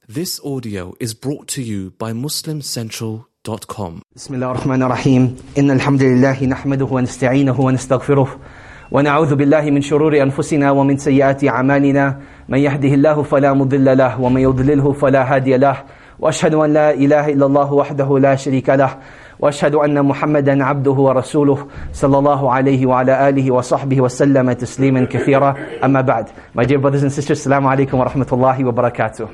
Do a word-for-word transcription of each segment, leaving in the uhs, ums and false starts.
This audio is brought to you by muslim central dot com. بسم الله الرحمن الرحيم إن الحمد لله نحمده ونستعينه ونستغفره ونعوذ بالله من شرور أنفسنا ومن سيئات أعمالنا من يهده الله فلا مضل له ومن يضلله فلا هادي له وأشهد أن لا إله إلا الله وحده لا شريك له وأشهد أن محمدا عبده ورسوله صلى الله عليه وعلى آله وصحبه وسلم تسليما كثيرا أما بعد. My dear brothers and sisters, Assalamu alaikum wa rahmatullahi wa barakatuh.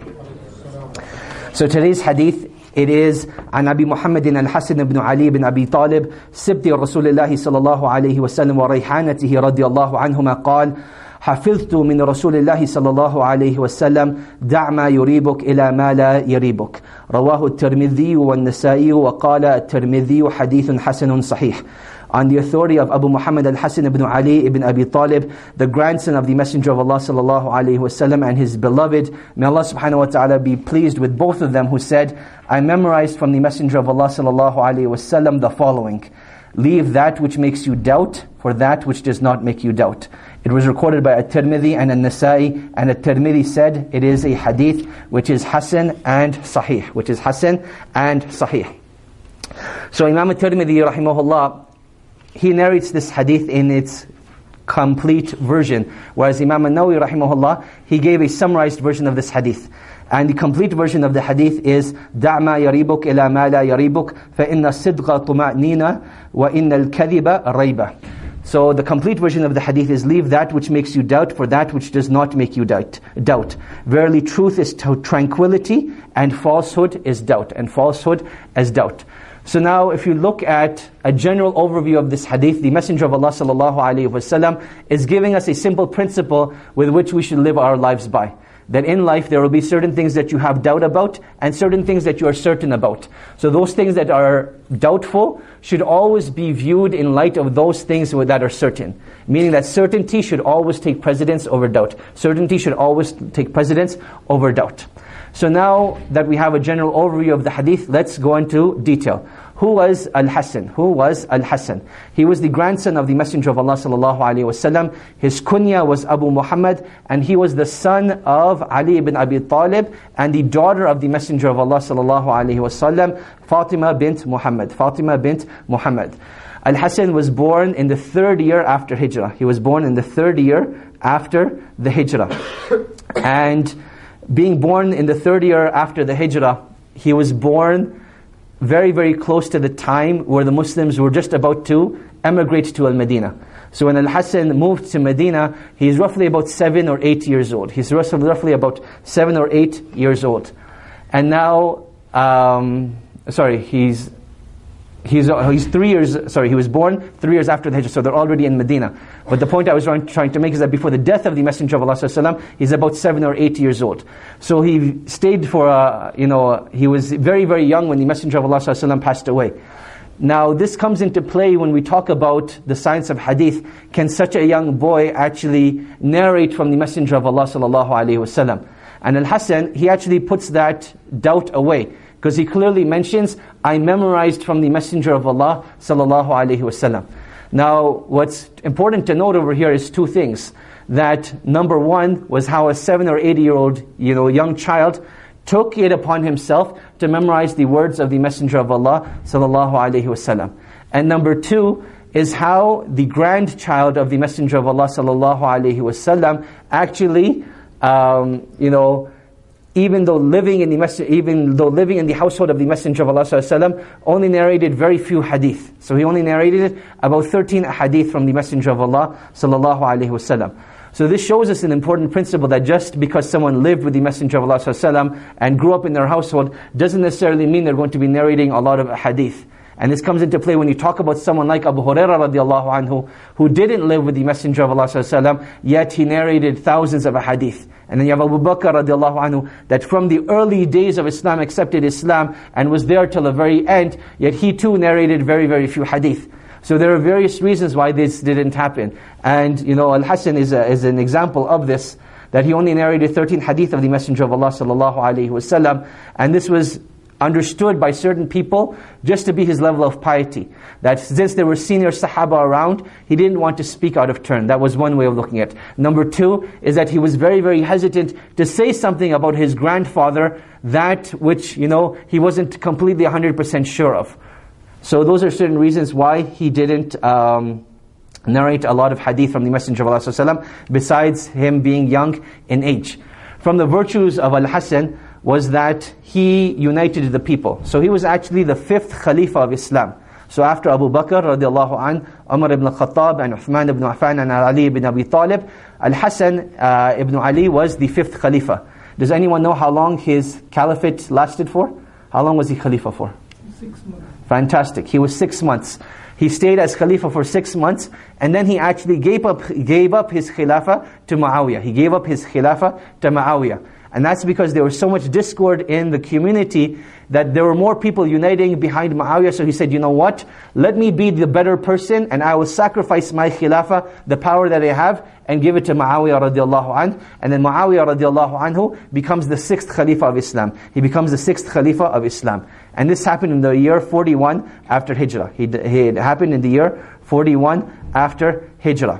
So today's hadith, it is عن أبي محمد الحسن بن علي بن أبي طالب سبط رسول الله صلى الله عليه وسلم وريحانته رضي الله عنهما قال: حفظت من رسول الله صلى الله عليه وسلم دع ما يريبك إلى ما لا يريبك. رواه الترمذي والنسائي وقال الترمذي حديث حسن صحيح. On the authority of Abu Muhammad al-Hasan ibn Ali ibn Abi Talib, the grandson of the Messenger of Allah sallallahu alaihi wasallam and his beloved, may Allah subhanahu wa ta'ala be pleased with both of them, who said, I memorized from the Messenger of Allah sallallahu alaihi wasallam the following: leave that which makes you doubt for that which does not make you doubt. It was recorded by At-Tirmidhi and An-Nasai, and At-Tirmidhi said it is a hadith which is Hasan and Sahih, which is Hasan and Sahih. So Imam At-Tirmidhi rahimahullah, he narrates this hadith in its complete version, whereas Imam An-Nawawi rahimahullah, he gave a summarized version of this hadith. And the complete version of the hadith is دَعْ مَا يَرِيبُكْ إِلَى مَا لَا يَرِيبُكْ فَإِنَّ الصِّدْقَ طُمَأْنِينَ وَإِنَّ الْكَذِبَ رَيْبَ. So the complete version of the hadith is: leave that which makes you doubt for that which does not make you doubt. Doubt. Verily truth is tranquility, and falsehood is doubt. And falsehood is doubt. So now if you look at a general overview of this hadith, the Messenger of Allah sallallahu alaihi wasallam is giving us a simple principle with which we should live our lives by. That in life there will be certain things that you have doubt about and certain things that you are certain about. So those things that are doubtful should always be viewed in light of those things that are certain. Meaning that certainty should always take precedence over doubt. Certainty should always take precedence over doubt. So now that we have a general overview of the hadith, let's go into detail. Who was Al-Hasan? Who was Al-Hasan? He was the grandson of the Messenger of Allah sallallahu alaihi wasallam. His kunya was Abu Muhammad, and he was the son of Ali ibn Abi Talib and the daughter of the Messenger of Allah sallallahu alaihi wasallam, Fatima bint Muhammad. Fatima bint Muhammad. Al-Hasan was born in the third year after Hijrah. He was born in the third year after the Hijrah. And being born in the third year after the Hijrah, he was born very, very close to the time where the Muslims were just about to emigrate to Al-Madinah. So when Al-Hasan moved to Medina, he's roughly about seven or eight years old. He's roughly about seven or eight years old. And now, um, sorry, he's He's, he's three years, sorry, he was born three years after the Hijrah, so they're already in Medina. But the point I was trying, trying to make is that before the death of the Messenger of Allah sallallahu alaihi wasallam, he's about seven or eight years old. So he stayed for, a, you know, he was very, very young when the Messenger of Allah sallallahu alaihi wasallam passed away. Now this comes into play when we talk about the science of hadith. Can such a young boy actually narrate from the Messenger of Allah sallallahu alaihi wasallam? And Al-Hasan, he actually puts that doubt away, because he clearly mentions, I memorized from the Messenger of Allah sallallahu alaihi wasallam. Now, what's important to note over here is two things. That number one was how a seven or eight year old, you know, young child took it upon himself to memorize the words of the Messenger of Allah sallallahu alaihi wasallam. And number two is how the grandchild of the Messenger of Allah sallallahu alaihi wasallam actually, um, you know, even though living in the mes- even though living in the household of the Messenger of Allah sallallahu alaihi wasallam, only narrated very few hadith. So he only narrated about thirteen hadith from the Messenger of Allah sallallahu alaihi wasallam. So this shows us an important principle, that just because someone lived with the Messenger of Allah sallallahu alaihi wasallam and grew up in their household doesn't necessarily mean they're going to be narrating a lot of hadith. And this comes into play when you talk about someone like Abu Hurairah radiallahu anhu, who didn't live with the Messenger of Allah sallallahu alaihi wasallam, yet he narrated thousands of hadith. And then you have Abu Bakr radiallahu anhu, that from the early days of Islam accepted Islam and was there till the very end, yet he too narrated very, very few hadith. So there are various reasons why this didn't happen. And you know, Al-Hasan is, a, is an example of this, that he only narrated thirteen hadith of the Messenger of Allah sallallahu alaihi wasallam. And this was understood by certain people just to be his level of piety. That since there were senior Sahaba around, he didn't want to speak out of turn. That was one way of looking at it. Number two is that he was very, very hesitant to say something about his grandfather, that which, you know, he wasn't completely one hundred percent sure of. So those are certain reasons why he didn't um, narrate a lot of hadith from the Messenger of Allah sallallahu alaihi wasallam, besides him being young in age. From the virtues of Al-Hasan was that he united the people. So he was actually the fifth Khalifa of Islam. So after Abu Bakr radiallahu anh, Umar ibn Khattab and Uthman ibn Affan and Ali ibn Abi Talib, Al-Hasan uh, ibn Ali was the fifth Khalifa. Does anyone know how long his caliphate lasted for? How long was he Khalifa for? Six months. Fantastic. He was six months. He stayed as Khalifa for six months, and then he actually gave up, gave up his Khilafah to Muawiyah. He gave up his Khilafah to Muawiyah. And that's because there was so much discord in the community that there were more people uniting behind Muawiyah. So he said, you know what? Let me be the better person, and I will sacrifice my Khilafah, the power that I have, and give it to Muawiyah radiallahu anhu. And then Muawiyah radiallahu anhu becomes the sixth Khalifa of Islam. He becomes the sixth Khalifa of Islam. And this happened in the year forty-one after Hijrah. He, he, it happened in the year forty-one after Hijrah.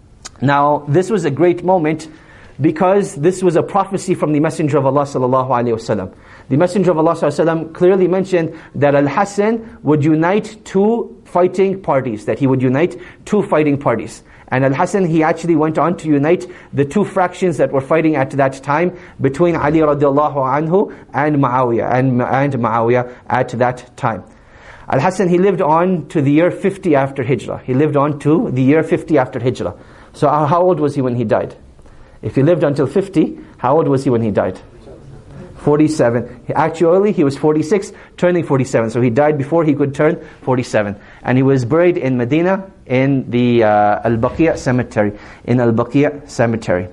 Now, this was a great moment because this was a prophecy from the Messenger of Allah sallallahu alaihi wasallam. The Messenger of Allah sallallahu alaihi wasallam clearly mentioned that Al-Hasan would unite two fighting parties, that he would unite two fighting parties. And Al-Hasan, he actually went on to unite the two fractions that were fighting at that time between Ali radiallahu anhu and Muawiyah, and, and Muawiyah at that time. Al-Hasan, he lived on to the year fifty after Hijrah. He lived on to the year fifty after Hijrah. So how old was he when he died? If he lived until fifty, how old was he when he died? forty-seven. Actually, he was forty-six, turning forty-seven. So he died before he could turn forty-seven. And he was buried in Medina in the uh, Al-Baqi' cemetery. In Al-Baqi' cemetery.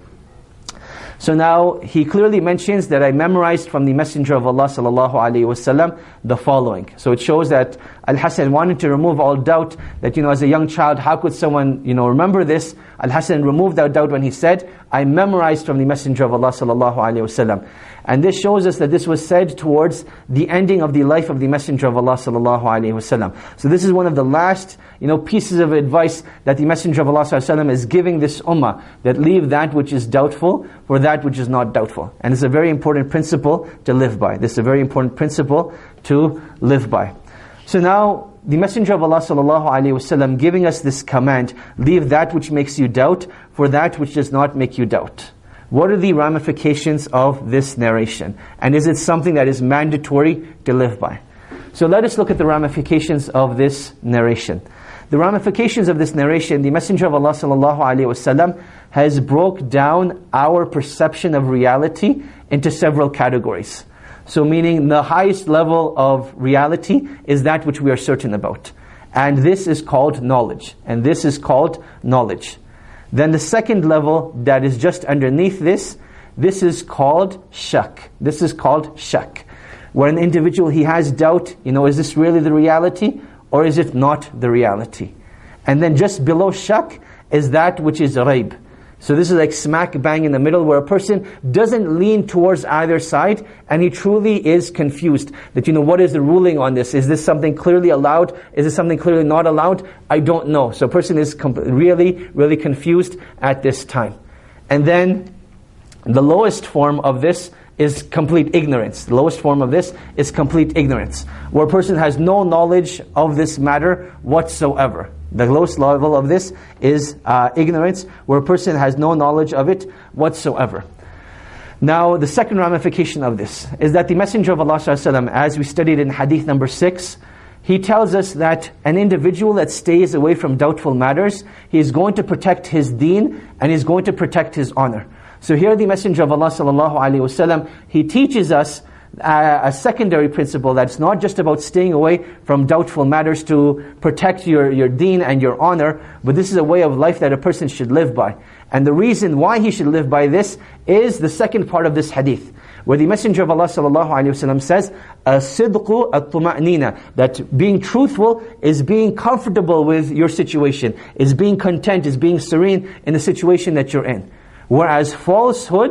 So now, he clearly mentions that I memorized from the Messenger of Allah sallallahu alaihi wasallam the following. So it shows that Al-Hasan wanted to remove all doubt that, you know, as a young child, how could someone, you know, remember this? Al-Hasan removed that doubt when he said, I memorized from the Messenger of Allah sallallahu alaihi wasallam. And this shows us that this was said towards the ending of the life of the Messenger of Allah sallallahu alaihi wasallam. So this is one of the last, you know, pieces of advice that the Messenger of Allah sallallahu alaihi wasallam is giving this ummah, that leave that which is doubtful for that which is not doubtful. And it's a very important principle to live by. This is a very important principle to live by. So now, the Messenger of Allah sallallahu alaihi wasallam giving us this command, leave that which makes you doubt for that which does not make you doubt. What are the ramifications of this narration? And is it something that is mandatory to live by? So let us look at the ramifications of this narration. The ramifications of this narration, the Messenger of Allah sallallahu alaihi wasallam has broke down our perception of reality into several categories. So meaning the highest level of reality is that which we are certain about. And this is called knowledge. And this is called knowledge. Then the second level that is just underneath this, this is called shak. This is called shak. Where an individual, he has doubt, you know, is this really the reality or is it not the reality? And then just below shak is that which is raib. So this is like smack bang in the middle where a person doesn't lean towards either side and he truly is confused. That, you know, what is the ruling on this? Is this something clearly allowed? Is this something clearly not allowed? I don't know. So a person is really, really confused at this time. And then the lowest form of this is complete ignorance. The lowest form of this is complete ignorance, where a person has no knowledge of this matter whatsoever. The lowest level of this is uh, ignorance, where a person has no knowledge of it whatsoever. Now, the second ramification of this is that the Messenger of Allah sallallahu alaihi wasallam, as we studied in hadith number six, he tells us that an individual that stays away from doubtful matters, he is going to protect his deen and is going to protect his honor. So here the Messenger of Allah sallallahu alaihi wasallam, he teaches us a, a secondary principle that's not just about staying away from doubtful matters to protect your, your deen and your honor, but this is a way of life that a person should live by. And the reason why he should live by this is the second part of this hadith, where the Messenger of Allah sallallahu alaihi wasallam says, "As-sidqu at-tuma'nina," that being truthful is being comfortable with your situation, is being content, is being serene in the situation that you're in. Whereas falsehood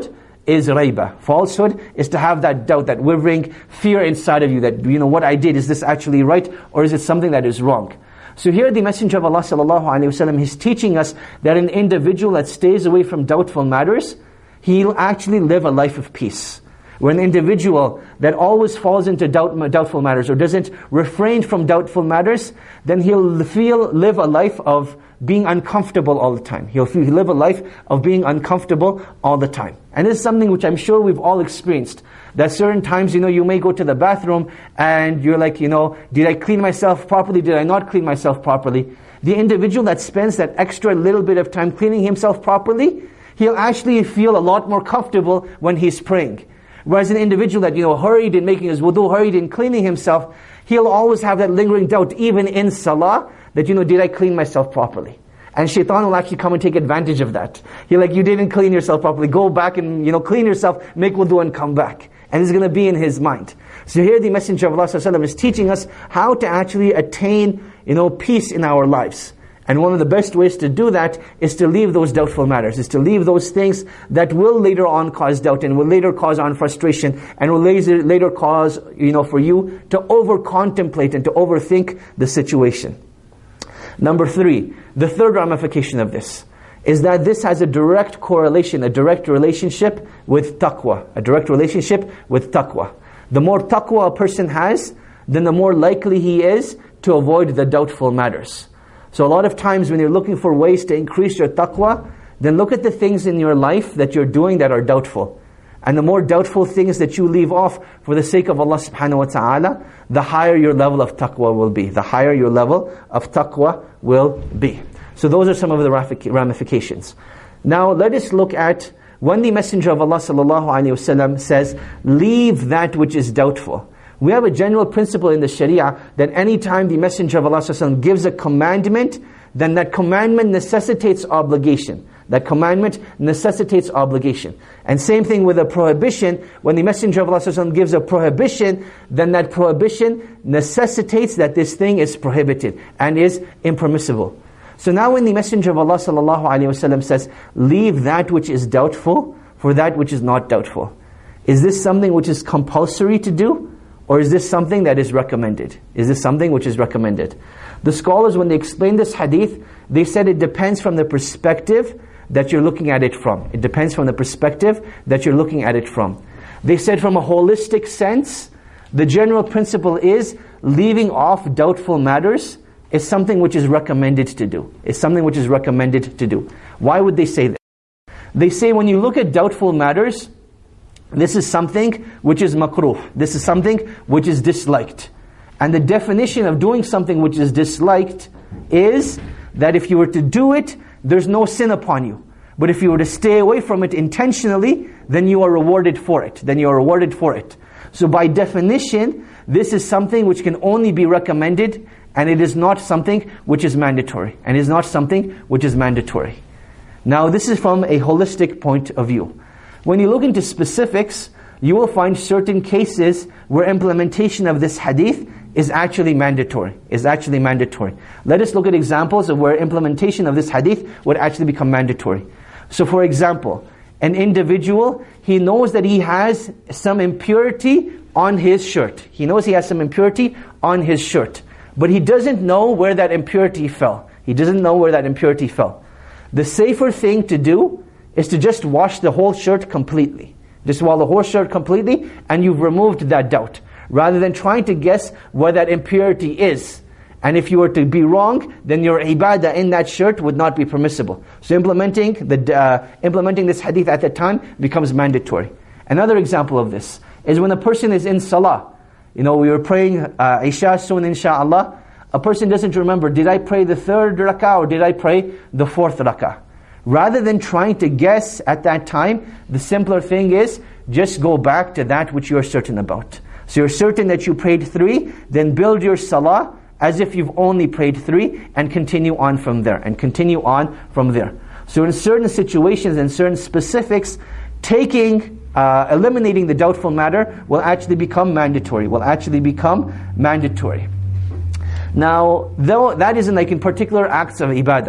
is raiba. Falsehood is to have that doubt, that wavering fear inside of you, that, you know, what I did, is this actually right, or is it something that is wrong? So here the Messenger of Allah sallallahu alaihi wasallam is teaching us that an individual that stays away from doubtful matters, he'll actually live a life of peace. Where an individual that always falls into doubt, doubtful matters, or doesn't refrain from doubtful matters, then he'll feel, live a life of being uncomfortable all the time. He'll feel, he'll live a life of being uncomfortable all the time. And this is something which I'm sure we've all experienced. That certain times, you know, you may go to the bathroom and you're like, you know, did I clean myself properly? Did I not clean myself properly? The individual that spends that extra little bit of time cleaning himself properly, he'll actually feel a lot more comfortable when he's praying. Whereas an individual that, you know, hurried in making his wudu, hurried in cleaning himself, he'll always have that lingering doubt, even in salah, that, you know, did I clean myself properly? And shaitan will actually come and take advantage of that. He'll like, you didn't clean yourself properly, go back and, you know, clean yourself, make wudu and come back. And it's going to be in his mind. So here the Messenger of Allah sallallahu alaihi wasallam is teaching us how to actually attain, you know, peace in our lives. And one of the best ways to do that is to leave those doubtful matters, is to leave those things that will later on cause doubt and will later cause on frustration and will later, later cause, you know, for you to over-contemplate and to overthink the situation. Number three, the third ramification of this is that this has a direct correlation, a direct relationship with taqwa, a direct relationship with taqwa. The more taqwa a person has, then the more likely he is to avoid the doubtful matters. So a lot of times when you're looking for ways to increase your taqwa, then look at the things in your life that you're doing that are doubtful. And the more doubtful things that you leave off for the sake of Allah subhanahu wa ta'ala, the higher your level of taqwa will be. The higher your level of taqwa will be. So those are some of the ramifications. Now let us look at when the Messenger of Allah sallallahu alaihi wasallam says, leave that which is doubtful. We have a general principle in the Sharia that any time the Messenger of Allah sallallahu alaihi wasallam gives a commandment, then that commandment necessitates obligation. That commandment necessitates obligation. And same thing with a prohibition. When the Messenger of Allah sallallahu alaihi wasallam gives a prohibition, then that prohibition necessitates that this thing is prohibited and is impermissible. So now when the Messenger of Allah sallallahu alaihi wasallam says, leave that which is doubtful for that which is not doubtful, is this something which is compulsory to do? Or is this something that is recommended? Is this something which is recommended? The scholars, when they explain this hadith, they said it depends from the perspective that you're looking at it from. It depends from the perspective that you're looking at it from. They said from a holistic sense, the general principle is leaving off doubtful matters is something which is recommended to do. It's something which is recommended to do. Why would they say that? They say when you look at doubtful matters, this is something which is makruh. This is something which is disliked. And the definition of doing something which is disliked is that if you were to do it, there's no sin upon you. But if you were to stay away from it intentionally, then you are rewarded for it. Then you are rewarded for it. So by definition, this is something which can only be recommended, and it is not something which is mandatory. And it is not something which is mandatory. Now this is from a holistic point of view. When you look into specifics, you will find certain cases where implementation of this hadith is actually mandatory. Is actually mandatory. Let us look at examples of where implementation of this hadith would actually become mandatory. So for example, an individual, he knows that he has some impurity on his shirt. He knows he has some impurity on his shirt. But he doesn't know where that impurity fell. He doesn't know where that impurity fell. The safer thing to do is to just wash the whole shirt completely. Just wash the whole shirt completely, and you've removed that doubt. Rather than trying to guess where that impurity is. And if you were to be wrong, then your ibadah in that shirt would not be permissible. So implementing the uh, implementing this hadith at that time becomes mandatory. Another example of this is when a person is in salah. You know, we were praying uh, Isha soon, inshaAllah. A person doesn't remember, did I pray the third rak'ah or did I pray the fourth rak'ah? Rather than trying to guess at that time, the simpler thing is, just go back to that which you're certain about. So you're certain that you prayed three, then build your salah as if you've only prayed three, and continue on from there, and continue on from there. So in certain situations and certain specifics, taking, uh, eliminating the doubtful matter will actually become mandatory, will actually become mandatory. Now, though that isn't like in particular acts of ibadah,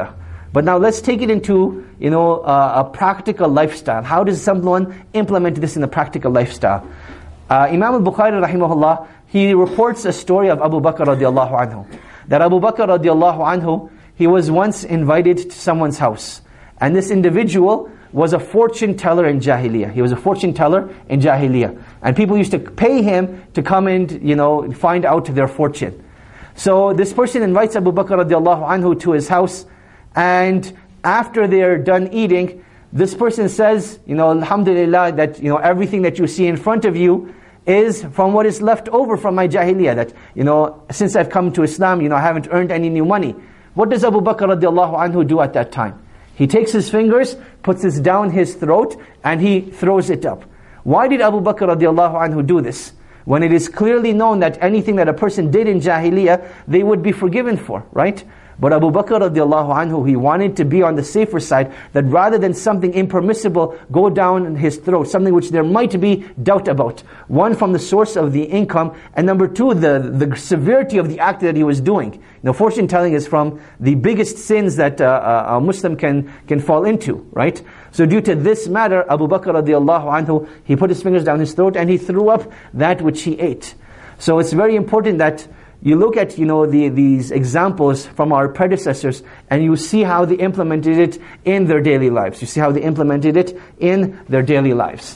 But now let's take it into, you know, uh, a practical lifestyle. How does someone implement this in a practical lifestyle? Uh, Imam al-Bukhari rahimahullah, he reports a story of Abu Bakr radiallahu anhu. That Abu Bakr radiallahu anhu, he was once invited to someone's house. And this individual was a fortune teller in Jahiliyyah. He was a fortune teller in Jahiliyyah. And people used to pay him to come and, you know, find out their fortune. So this person invites Abu Bakr radiallahu anhu to his house. And after they're done eating, this person says, you know, alhamdulillah, that, you know, everything that you see in front of you is from what is left over from my Jahiliyyah. That, you know, since I've come to Islam, you know, I haven't earned any new money. What does Abu Bakr radiallahu anhu do at that time? He takes his fingers, puts it down his throat, and he throws it up. Why did Abu Bakr radiallahu anhu do this? When it is clearly known that anything that a person did in Jahiliyyah, they would be forgiven for, right? But Abu Bakr radiallahu anhu, he wanted to be on the safer side, that rather than something impermissible go down his throat, something which there might be doubt about. One, from the source of the income, and number two, the, the severity of the act that he was doing. You know, fortune telling is from the biggest sins that uh, a Muslim can, can fall into, right? So due to this matter, Abu Bakr radiallahu anhu, he put his fingers down his throat and he threw up that which he ate. So it's very important that you look at, you know, the, these examples from our predecessors, and you see how they implemented it in their daily lives. You see how they implemented it in their daily lives.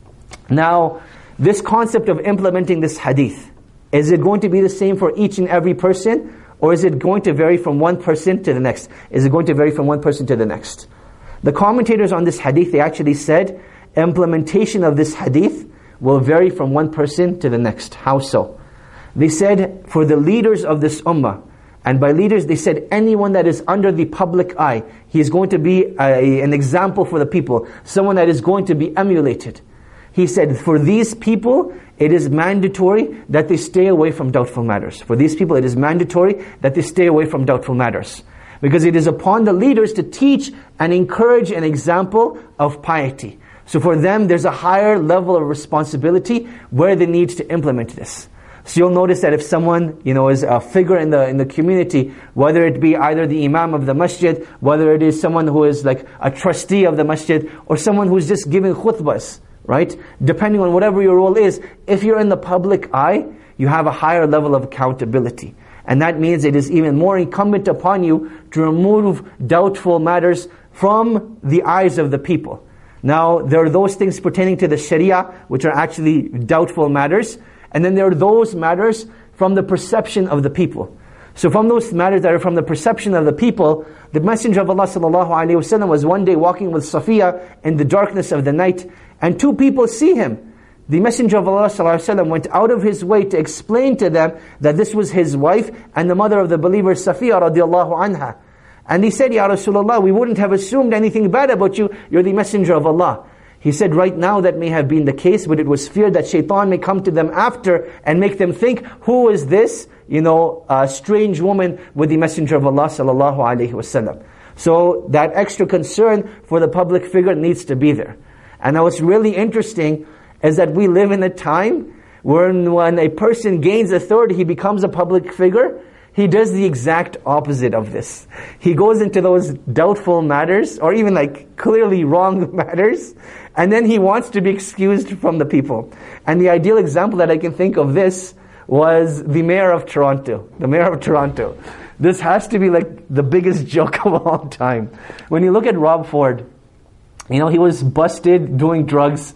Now, this concept of implementing this hadith, is it going to be the same for each and every person? Or is it going to vary from one person to the next? Is it going to vary from one person to the next? The commentators on this hadith, they actually said, implementation of this hadith will vary from one person to the next. How so? They said, for the leaders of this ummah, and by leaders they said anyone that is under the public eye, he is going to be a, an example for the people, someone that is going to be emulated. He said, for these people, it is mandatory that they stay away from doubtful matters. For these people, it is mandatory that they stay away from doubtful matters. Because it is upon the leaders to teach and encourage an example of piety. So for them, there's a higher level of responsibility where they need to implement this. So you'll notice that if someone, you know, is a figure in the in the community, whether it be either the imam of the masjid, whether it is someone who is like a trustee of the masjid, or someone who's just giving khutbahs, right? Depending on whatever your role is, if you're in the public eye, you have a higher level of accountability. And that means it is even more incumbent upon you to remove doubtful matters from the eyes of the people. Now, there are those things pertaining to the Sharia, which are actually doubtful matters. And then there are those matters from the perception of the people. So from those matters that are from the perception of the people, the Messenger of Allah sallallahu alaihi wasallam was one day walking with Safiya in the darkness of the night, and two people see him. The Messenger of Allah sallallahu alaihi wasallam went out of his way to explain to them that this was his wife and the mother of the believers, Safiya radiallahu anha. And he said, Ya Rasulullah, we wouldn't have assumed anything bad about you. You're the Messenger of Allah. He said, right now that may have been the case, but it was feared that shaitan may come to them after and make them think, who is this, you know, uh, strange woman with the Messenger of Allah sallallahu alaihi wasallam. So that extra concern for the public figure needs to be there. And now what's really interesting is that we live in a time when when a person gains authority, he becomes a public figure. He does the exact opposite of this. He goes into those doubtful matters, or even like clearly wrong matters, and then he wants to be excused from the people. And the ideal example that I can think of this was the mayor of Toronto. The mayor of Toronto. This has to be like the biggest joke of all time. When you look at Rob Ford, you know, he was busted doing drugs,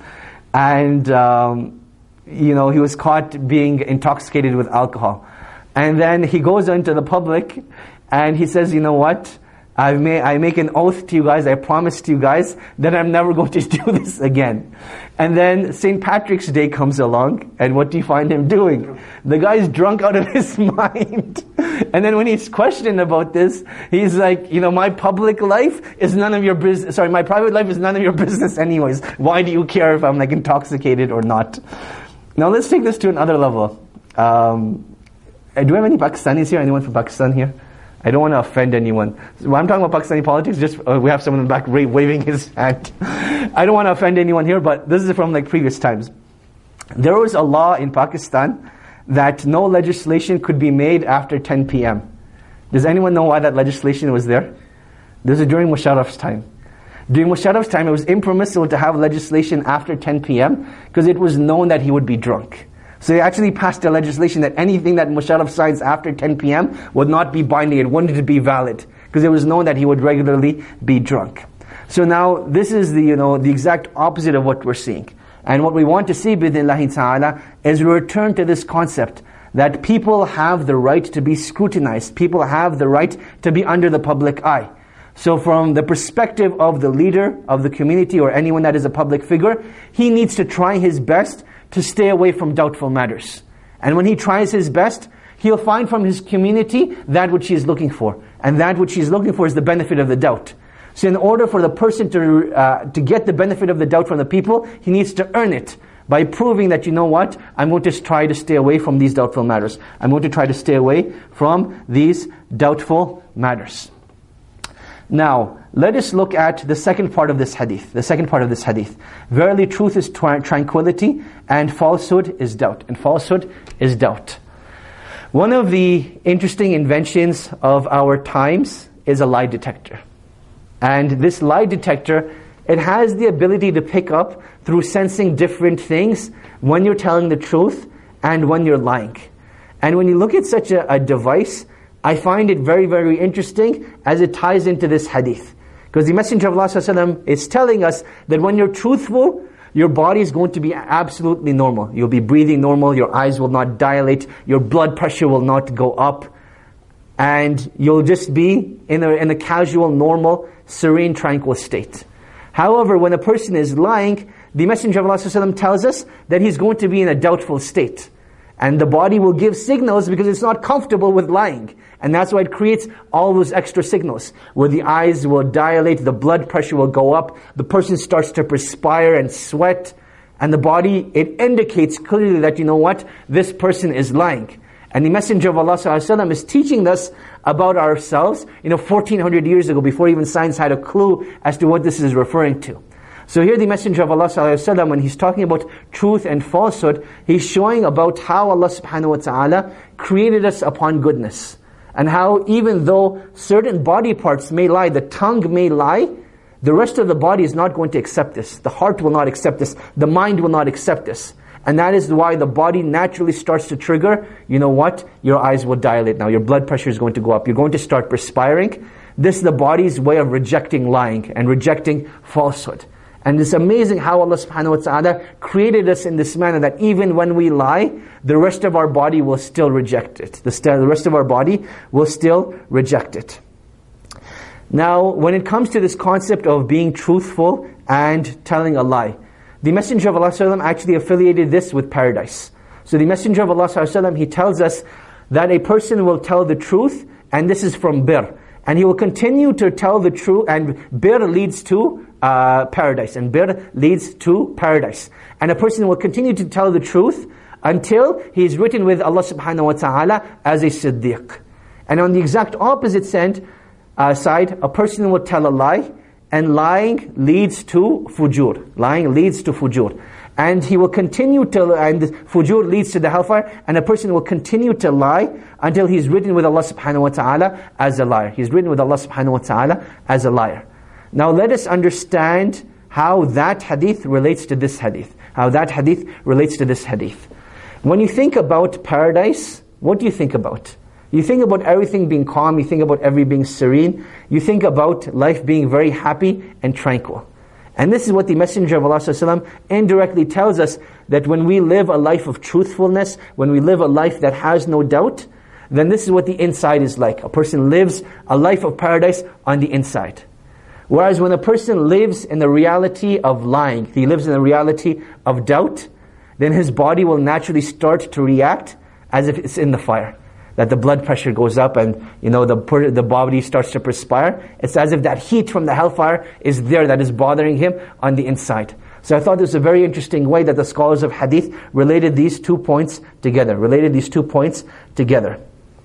and um, you know, he was caught being intoxicated with alcohol. And then he goes into the public and he says, you know what, I may, I make an oath to you guys, I promise to you guys that I'm never going to do this again. And then Saint Patrick's Day comes along, and what do you find him doing? The guy's drunk out of his mind. And then when he's questioned about this, he's like, you know, my public life is none of your business, sorry, my private life is none of your business anyways. Why do you care if I'm like intoxicated or not? Now let's take this to another level. Um, do we have any Pakistanis here? Anyone from Pakistan here? I don't want to offend anyone. When I'm talking about Pakistani politics, just uh, we have someone in the back waving his hand. I don't want to offend anyone here, but this is from like previous times. There was a law in Pakistan that no legislation could be made after ten p.m. Does anyone know why that legislation was there? This is during Musharraf's time. During Musharraf's time, it was impermissible to have legislation after ten p.m. because it was known that he would be drunk. So they actually passed a legislation that anything that Musharraf signs after ten p.m. would not be binding. It wouldn't be valid because it was known that he would regularly be drunk. So now this is the, you know, the exact opposite of what we're seeing. And what we want to see, bidnillahi ta'ala, is return to this concept that people have the right to be scrutinized. People have the right to be under the public eye. So from the perspective of the leader of the community or anyone that is a public figure, he needs to try his best to stay away from doubtful matters. And when he tries his best, he'll find from his community that which he is looking for. And that which he is looking for is the benefit of the doubt. So in order for the person to uh, to get the benefit of the doubt from the people, he needs to earn it by proving that, you know what, I'm going to try to stay away from these doubtful matters. I'm going to try to stay away from these doubtful matters. Now, let us look at the second part of this hadith. The second part of this hadith. Verily, truth is tra- tranquility, and falsehood is doubt. And falsehood is doubt. One of the interesting inventions of our times is a lie detector. And this lie detector, it has the ability to pick up through sensing different things when you're telling the truth and when you're lying. And when you look at such a, a device, I find it very, very interesting as it ties into this hadith. Because the Messenger of Allah ﷺ is telling us that when you're truthful, your body is going to be absolutely normal. You'll be breathing normal, your eyes will not dilate, your blood pressure will not go up, and you'll just be in a, in a casual, normal, serene, tranquil state. However, when a person is lying, the Messenger of Allah ﷺ tells us that he's going to be in a doubtful state. And the body will give signals because it's not comfortable with lying. And that's why it creates all those extra signals, where the eyes will dilate, the blood pressure will go up, the person starts to perspire and sweat, and the body, it indicates clearly that, you know what, this person is lying. And the Messenger of Allah ﷺ is teaching us about ourselves, you know, fourteen hundred years ago, before even science had a clue as to what this is referring to. So here the Messenger of Allah ﷺ, when he's talking about truth and falsehood, he's showing about how Allah subhanahu wa ta'ala created us upon goodness. And how even though certain body parts may lie, the tongue may lie, the rest of the body is not going to accept this. The heart will not accept this. The mind will not accept this. And that is why the body naturally starts to trigger, you know what? Your eyes will dilate now. Your blood pressure is going to go up. You're going to start perspiring. This is the body's way of rejecting lying and rejecting falsehood. And it's amazing how Allah subhanahu wa ta'ala created us in this manner that even when we lie, the rest of our body will still reject it. The, st- the rest of our body will still reject it. Now, when it comes to this concept of being truthful and telling a lie, the Messenger of Allah ﷺ actually affiliated this with paradise. So the Messenger of Allah ﷺ, he tells us that a person will tell the truth, and this is from bir. And he will continue to tell the truth, and bir leads to uh, paradise, and bir leads to paradise. And a person will continue to tell the truth until he is written with Allah subhanahu wa ta'ala as a siddiq. And on the exact opposite side, uh, side, a person will tell a lie, and lying leads to fujur. Lying leads to fujur. And he will continue to, and fujur leads to the hellfire, and a person will continue to lie until he's written with Allah subhanahu wa ta'ala as a liar. He's written with Allah subhanahu wa ta'ala as a liar. Now let us understand how that hadith relates to this hadith. How that hadith relates to this hadith. When you think about paradise, what do you think about? You think about everything being calm, you think about everything being serene, you think about life being very happy and tranquil. And this is what the Messenger of Allah ﷺ indirectly tells us, that when we live a life of truthfulness, when we live a life that has no doubt, then this is what the inside is like. A person lives a life of paradise on the inside. Whereas when a person lives in the reality of lying, he lives in the reality of doubt, then his body will naturally start to react as if it's in the fire. That the blood pressure goes up and, you know, the the body starts to perspire. It's as if that heat from the hellfire is there, that is bothering him on the inside. So I thought this was a very interesting way that the scholars of hadith related these two points together. Related these two points together.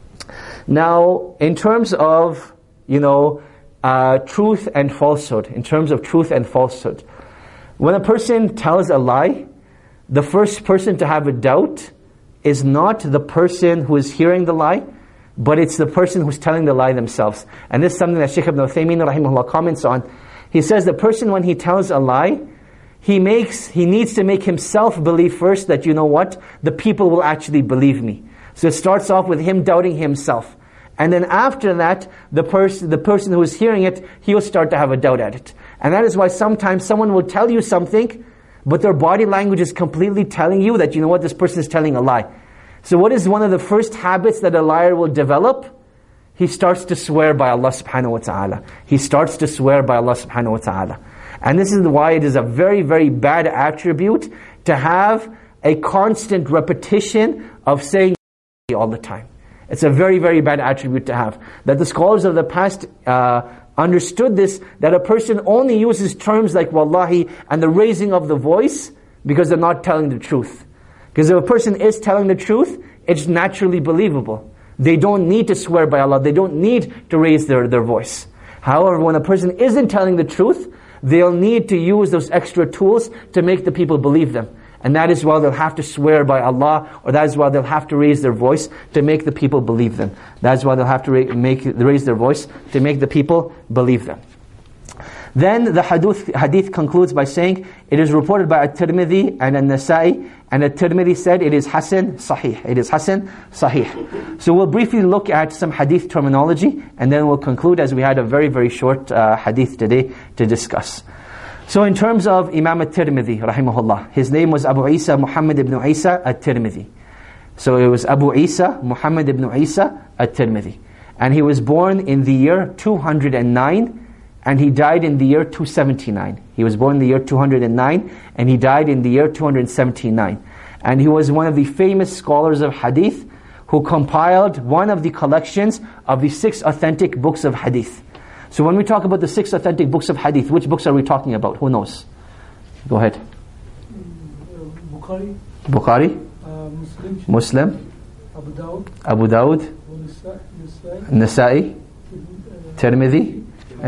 Now, in terms of, you know, uh, truth and falsehood, in terms of truth and falsehood, when a person tells a lie, the first person to have a doubt is not the person who is hearing the lie, but it's the person who's telling the lie themselves. And this is something that Shaykh Ibn Uthaymeen rahimahullah comments on. He says the person, when he tells a lie, he makes, he needs to make himself believe first that, you know what, the people will actually believe me. So it starts off with him doubting himself. And then after that, the person the person who is hearing it, he'll start to have a doubt at it. And that is why sometimes someone will tell you something, but their body language is completely telling you that, you know what, this person is telling a lie. So what is one of the first habits that a liar will develop? He starts to swear by Allah subhanahu wa ta'ala. He starts to swear by Allah subhanahu wa ta'ala. And this is why it is a very, very bad attribute to have a constant repetition of saying all the time. It's a very, very bad attribute to have. That the scholars of the past uh, understood this, that a person only uses terms like wallahi and the raising of the voice because they're not telling the truth. Because if a person is telling the truth, it's naturally believable. They don't need to swear by Allah. They don't need to raise their, their voice. However, when a person isn't telling the truth, they'll need to use those extra tools to make the people believe them. And that is why they'll have to swear by Allah, or that is why they'll have to raise their voice to make the people believe them. That is why they'll have to ra- make raise their voice to make the people believe them. Then the hadith, hadith concludes by saying, it is reported by At-Tirmidhi and An-Nasa'i, and At-Tirmidhi said it is Hasan Sahih. It is Hasan Sahih. So we'll briefly look at some hadith terminology, and then we'll conclude, as we had a very, very short uh, hadith today to discuss. So in terms of Imam At-Tirmidhi, rahimahullah, his name was Abu Isa Muhammad ibn Isa At-Tirmidhi. So it was Abu Isa Muhammad ibn Isa At-Tirmidhi. And he was born in the year two hundred nine, and he died in the year two seventy-nine. He was born in the year two hundred nine, and he died in the year two hundred seventy-nine. And he was one of the famous scholars of hadith who compiled one of the collections of the six authentic books of hadith. So when we talk about the six authentic books of hadith, which books are we talking about? Who knows? Go ahead. Bukhari. Bukhari. Uh, Muslim. Muslim. Abu Dawud. Abu Dawud. Nasa'i. Tirmidhi.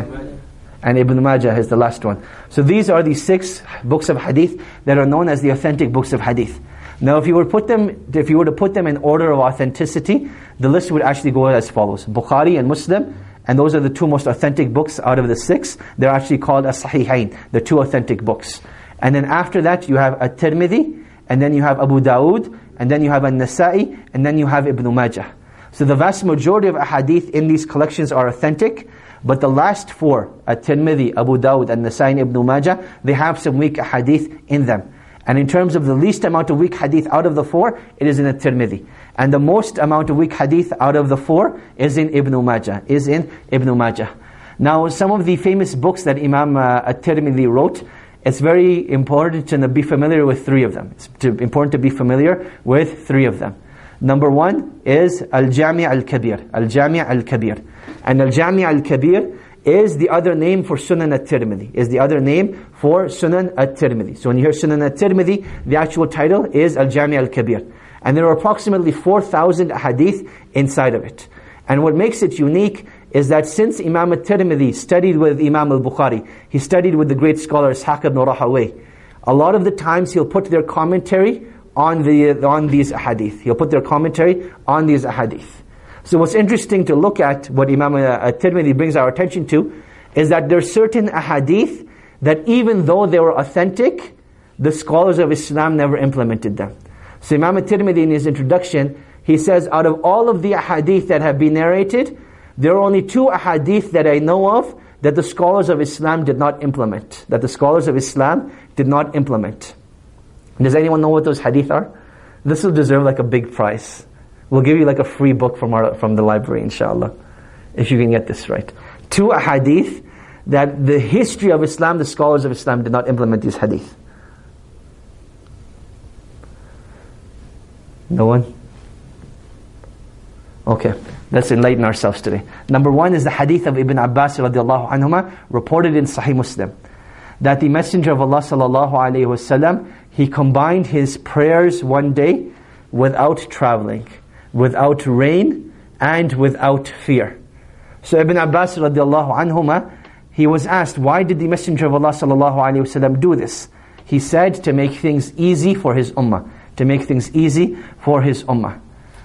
And Ibn Majah is the last one. So these are the six books of hadith that are known as the authentic books of hadith. Now if you were put them, if you were to put them in order of authenticity, the list would actually go as follows: Bukhari and Muslim. And those are the two most authentic books out of the six. They're actually called as-Sahihain, the two authentic books. And then after that you have At-Tirmidhi, and then you have Abu Dawud, and then you have An-Nasa'i, and then you have Ibn Majah. So the vast majority of ahadith in these collections are authentic, but the last four, At-Tirmidhi, Abu Dawud, An-Nasa'i, and Ibn Majah, they have some weak ahadith in them. And in terms of the least amount of weak hadith out of the four, it is in At-Tirmidhi. And the most amount of weak hadith out of the four is in Ibn Majah, is in Ibn Majah. Now, some of the famous books that Imam uh, At-Tirmidhi wrote, it's very important to be familiar with three of them. It's to, important to be familiar with three of them. Number one is Al-Jami' Al-Kabir. Al-Jami' Al-Kabir. And Al-Jami' Al-Kabir is the other name for Sunan At-Tirmidhi, is the other name for Sunan At-Tirmidhi. So when you hear Sunan At-Tirmidhi, the actual title is Al-Jami' Al-Kabir. And there are approximately four thousand hadith inside of it. And what makes it unique is that since Imam At-Tirmidhi studied with Imam Al-Bukhari, he studied with the great scholar Ishaq ibn Rahawayh, a lot of the times he'll put their commentary on the on these hadith. He'll put their commentary on these hadith. So what's interesting to look at, what Imam At-Tirmidhi brings our attention to, is that there are certain ahadith that even though they were authentic, the scholars of Islam never implemented them. So Imam At-Tirmidhi in his introduction, he says, out of all of the ahadith that have been narrated, there are only two ahadith that I know of that the scholars of Islam did not implement. That the scholars of Islam did not implement. Does anyone know what those hadith are? This will deserve like a big prize. We'll give you like a free book from our from the library, inshallah, if you can get this right. Two ahadith that the history of Islam, the scholars of Islam did not implement these hadith. No one? Okay, let's enlighten ourselves today. Number one is the hadith of Ibn Abbas radiallahu anhuma, reported in Sahih Muslim, that the Messenger of Allah sallallahu alayhi wasallam, he combined his prayers one day without traveling, without rain, and without fear. So Ibn Abbas radiallahu anhuma, he was asked, why did the Messenger of Allah sallallahu alayhi wasallam do this? He said, to make things easy for his ummah. To make things easy for his ummah.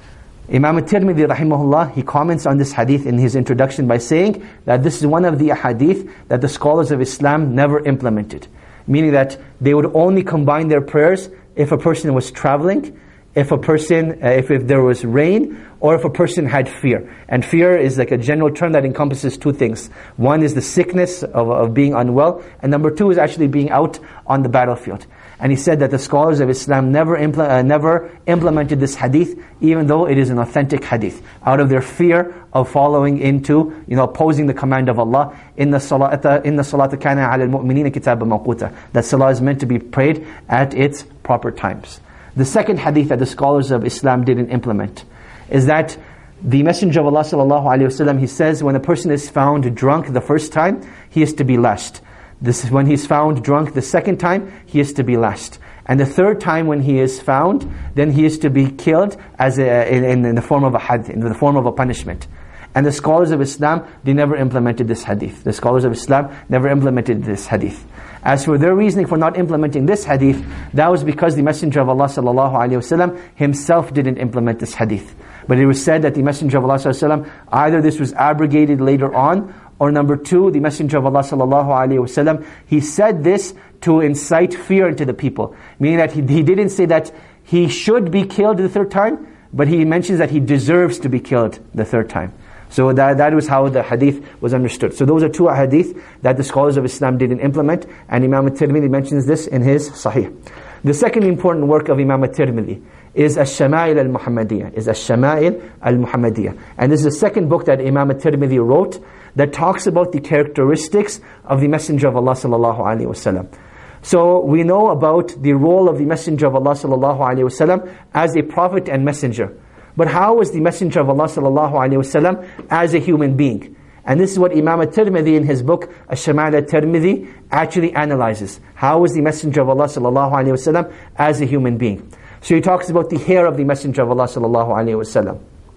Imam al-Tirmidhi rahimahullah, he comments on this hadith in his introduction by saying that this is one of the hadith that the scholars of Islam never implemented. Meaning that they would only combine their prayers if a person was traveling, if a person, uh, if, if there was rain, or if a person had fear. And fear is like a general term that encompasses two things. One is the sickness of, of being unwell, and number two is actually being out on the battlefield. And he said that the scholars of Islam never impl- uh, never implemented this hadith, even though it is an authentic hadith, out of their fear of following into, you know, opposing the command of Allah. Inna salata inna salata kana ala al-mu'minina kitaban mawquta. That salah is meant to be prayed at its proper times. The second hadith that the scholars of Islam didn't implement is that the Messenger of Allah sallallahu alaihi wasallam, he says, when a person is found drunk the first time, he is to be lashed. This is when he's found drunk the second time, he is to be lashed. And the third time when he is found, then he is to be killed as a, in, in the form of a had, in the form of a punishment. And the scholars of Islam, they never implemented this hadith. The scholars of Islam never implemented this hadith. As for their reasoning for not implementing this hadith, that was because the Messenger of Allah sallallahu alaihi wasallam himself didn't implement this hadith. But it was said that the Messenger of Allah sallallahu alaihi wasallam, either this was abrogated later on, or number two, the Messenger of Allah sallallahu alaihi wasallam, he said this to incite fear into the people. Meaning that he, he didn't say that he should be killed the third time, but he mentions that he deserves to be killed the third time. So that, that was how the hadith was understood. So those are two hadith that the scholars of Islam didn't implement, and Imam al-Tirmidhi mentions this in his Sahih. The second important work of Imam al-Tirmidhi is Ash-Shama'il al-Muhammadiyah, is Ash-Shama'il al-Muhammadiyah. And this is the second book that Imam al-Tirmidhi wrote that talks about the characteristics of the Messenger of Allah sallallahu alaihi wasallam. So we know about the role of the Messenger of Allah sallallahu alaihi wasallam as a prophet and messenger. But how was the Messenger of Allah sallallahu alaihi wasallam as a human being? And this is what Imam al-Tirmidhi in his book Ash-Shama'il al-Tirmidhi actually analyzes. How was the Messenger of Allah sallallahu alaihi wasallam as a human being? So he talks about the hair of the Messenger of Allah sallallahu alaihi wasallam.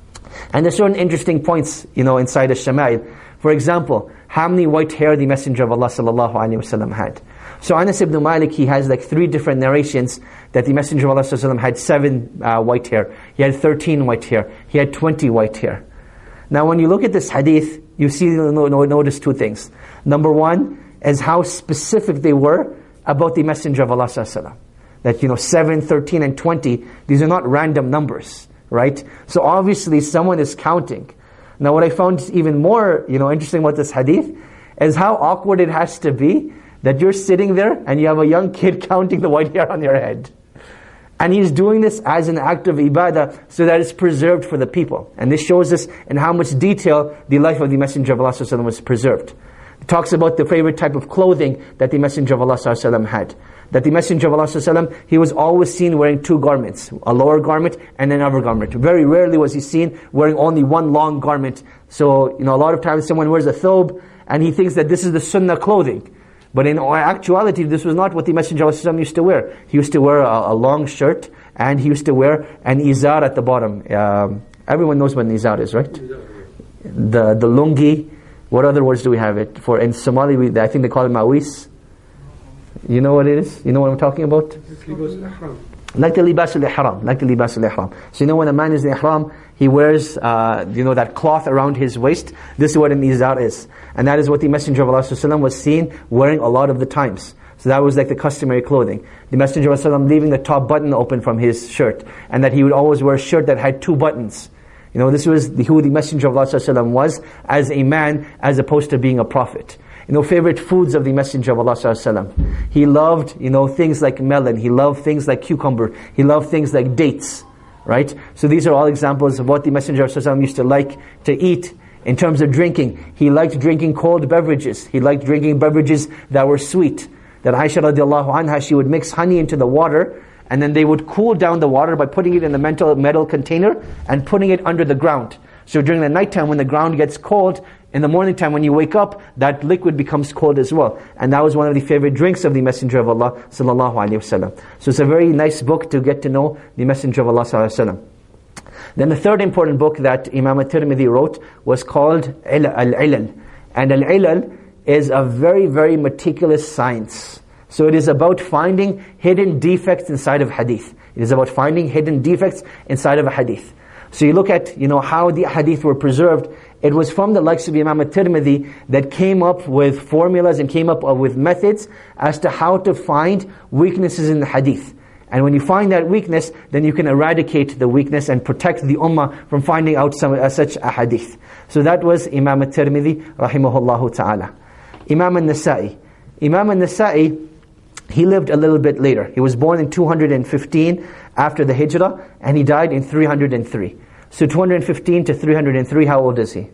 And there's certain interesting points, you know, inside Ash-Shama'il. For example, how many white hair the Messenger of Allah sallallahu alaihi wasallam had. So Anas ibn Malik, he has like three different narrations that the Messenger of Allah sallallahu alaihi wasallam had seven uh, white hair. He had thirteen white hair. He had twenty white hair. Now when you look at this hadith, you see, notice two things. Number one is how specific they were about the Messenger of Allah sallallahu alaihi wasallam. That, you know, seven, thirteen, and twenty, these are not random numbers, right? So obviously someone is counting. Now what I found even more, you know, interesting about this hadith is how awkward it has to be that you're sitting there and you have a young kid counting the white hair on your head. And he's doing this as an act of ibadah so that it's preserved for the people. And this shows us in how much detail the life of the Messenger of Allah was preserved. It talks about the favorite type of clothing that the Messenger of Allah had. That the Messenger of Allah, he was always seen wearing two garments, a lower garment and another garment. Very rarely was he seen wearing only one long garment. So, you know, a lot of times someone wears a thobe and he thinks that this is the sunnah clothing. But in actuality, this was not what the Messenger of Allah used to wear. He used to wear a, a long shirt and he used to wear an izar at the bottom. Um, everyone knows what an izar is, right? The the lungi. What other words do we have it for? In Somali, we, I think they call it ma'wis. You know what it is? You know what I'm talking about? Like the libas al-ihram. Like the libas al-ihram. So you know when a man is in ihram, he wears, uh, you know, that cloth around his waist. This is what an izar is. And that is what the Messenger of Allah was seen wearing a lot of the times. So that was like the customary clothing. The Messenger of Allah leaving the top button open from his shirt. And that he would always wear a shirt that had two buttons. You know, this was the, who the Messenger of Allah was as a man, as opposed to being a prophet. You know, favorite foods of the Messenger of Allah. He loved, you know, things like melon. He loved things like cucumber. He loved things like dates. Right? So these are all examples of what the Messenger of Allah used to like to eat. In terms of drinking, he liked drinking cold beverages. He liked drinking beverages that were sweet. That Aisha radiallahu anha, she would mix honey into the water, and then they would cool down the water by putting it in the metal, metal container and putting it under the ground. So during the nighttime when the ground gets cold, in the morning time when you wake up, that liquid becomes cold as well. And that was one of the favorite drinks of the Messenger of Allah sallallahu alaihi wasallam. So it's a very nice book to get to know the Messenger of Allah sallallahu alaihi wasallam. Then the third important book that Imam al-Tirmidhi wrote was called Al-Ilal. And Al-Ilal is a very, very meticulous science. So it is about finding hidden defects inside of hadith. It is about finding hidden defects inside of a hadith. So you look at, you know, how the hadith were preserved. It was from the likes of Imam al-Tirmidhi that came up with formulas and came up with methods as to how to find weaknesses in the hadith. And when you find that weakness, then you can eradicate the weakness and protect the ummah from finding out some, uh, such a hadith. So that was Imam al-Tirmidhi, rahimahullah ta'ala. Imam al-Nasa'i. Imam al-Nasa'i, he lived a little bit later. He was born in two hundred fifteen after the Hijrah, and he died in three hundred three. So two hundred fifteen to three hundred three, how old is he?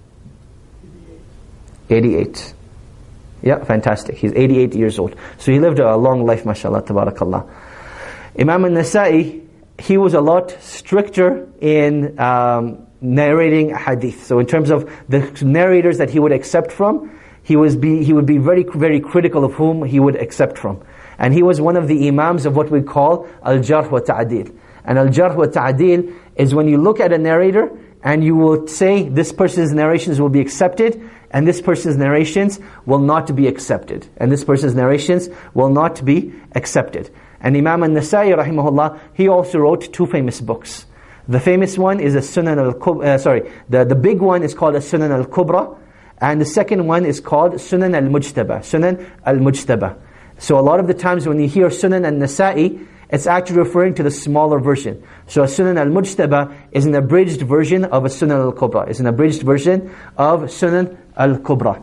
eighty-eight. Yeah, fantastic. He's eighty-eight years old. So he lived a long life, mashallah, tabarakallah. Imam al-Nasa'i, he was a lot stricter in um, narrating a hadith. So in terms of the narrators that he would accept from, he was be he would be very very critical of whom he would accept from. And he was one of the imams of what we call al-jarh wa ta'dil. And al-jarh wa ta'dil is when you look at a narrator and you will say this person's narrations will be accepted and this person's narrations will not be accepted. And this person's narrations will not be accepted. And Imam al-Nasa'i rahimahullah, he also wrote two famous books. The famous one is a Sunan al-Kubra, uh, sorry, the, the big one is called a Sunan al-Kubra, and the second one is called Sunan al-Mujtaba, Sunan al-Mujtaba. So a lot of the times when you hear Sunan al-Nasa'i, it's actually referring to the smaller version. So a Sunan al-Mujtaba is an abridged version of a Sunan al-Kubra, is an abridged version of Sunan al-Kubra.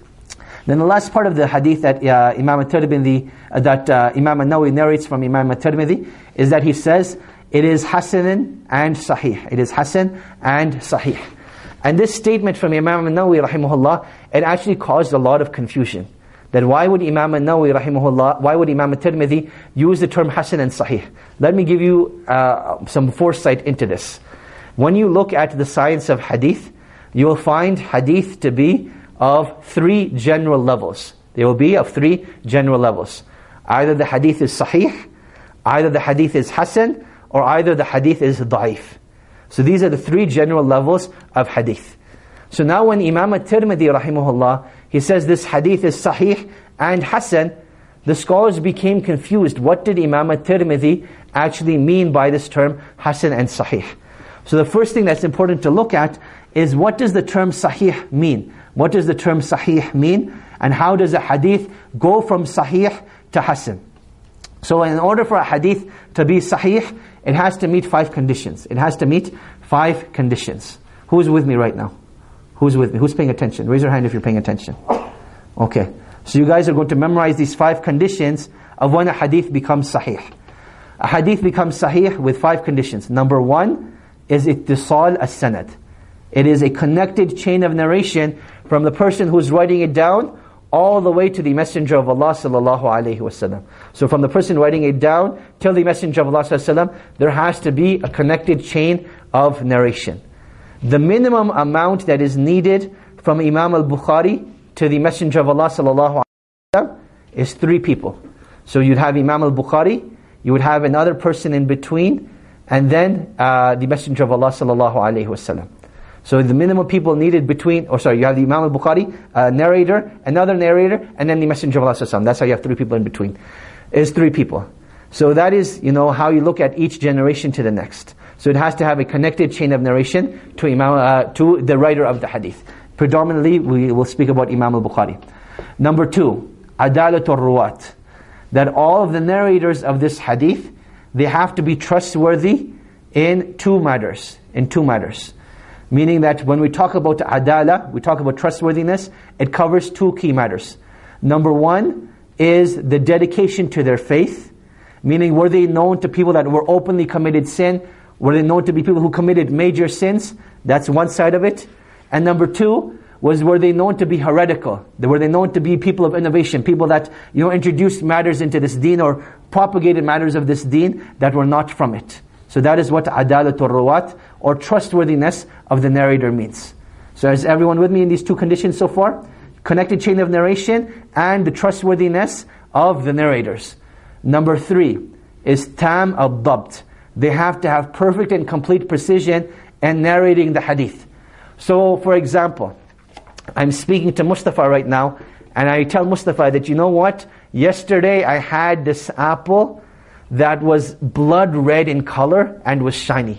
Then the last part of the hadith that uh, Imam al-Tirmidhi, uh, that uh, Imam al-Nawawi narrates from Imam al-Tirmidhi, is that he says, it is Hasan and Sahih. It is Hasan and Sahih. And this statement from Imam al-Nawawi rahimahullah, it actually caused a lot of confusion. That why would Imam al-Nawawi rahimahullah, why would Imam al-Tirmidhi use the term Hasan and Sahih? Let me give you uh, some foresight into this. When you look at the science of hadith, you will find hadith to be of three general levels. They will be of three general levels. Either the hadith is Sahih, either the hadith is Hasan, or either the hadith is Da'if. So these are the three general levels of hadith. So now when Imam al-Tirmidhi rahimahullah, he says this hadith is Sahih and Hasan, the scholars became confused. What did Imam al-Tirmidhi actually mean by this term Hasan and Sahih? So the first thing that's important to look at is what does the term Sahih mean? What does the term Sahih mean? And how does a hadith go from Sahih to Hasan? So in order for a hadith to be Sahih, it has to meet five conditions. It has to meet five conditions. Who's with me right now? Who's with me? Who's paying attention? Raise your hand if you're paying attention. Okay. So you guys are going to memorize these five conditions of when a hadith becomes Sahih. A hadith becomes Sahih with five conditions. Number one is ittisal as-sanad. It is a connected chain of narration from the person who's writing it down all the way to the Messenger of Allah sallallahu alaihi wasallam. So from the person writing it down till the Messenger of Allah sallallahu alaihi wasallam, there has to be a connected chain of narration. The minimum amount that is needed from Imam al-Bukhari to the Messenger of Allah sallallahu alaihi wasallam is three people. So you'd have Imam al-Bukhari, you would have another person in between, and then uh, the Messenger of Allah sallallahu alaihi wasallam. So the minimum people needed between, or sorry, you have the Imam al-Bukhari, a narrator, another narrator, and then the Messenger of Allah sallallahu alaihi wasallam. That's how you have three people in between. It's three people. So that is, you know, how you look at each generation to the next. So it has to have a connected chain of narration to Imam, uh, to the writer of the hadith. Predominantly, we will speak about Imam al-Bukhari. Number two, adalatul ruwat. That all of the narrators of this hadith, they have to be trustworthy in two matters. In two matters. Meaning that when we talk about adala, we talk about trustworthiness, it covers two key matters. Number one is the dedication to their faith. Meaning, were they known to people that were openly committed sin? Were they known to be people who committed major sins? That's one side of it. And number two was, were they known to be heretical? Were they known to be people of innovation? People that, you know, introduced matters into this deen or propagated matters of this deen that were not from it. So that is what adalatul ruwat, or trustworthiness of the narrator means. So is everyone with me in these two conditions so far? Connected chain of narration and the trustworthiness of the narrators. Number three is tam al-dabt. They have to have perfect and complete precision in narrating the hadith. So for example, I'm speaking to Mustafa right now, and I tell Mustafa that, you know what? Yesterday I had this apple that was blood red in color and was shiny.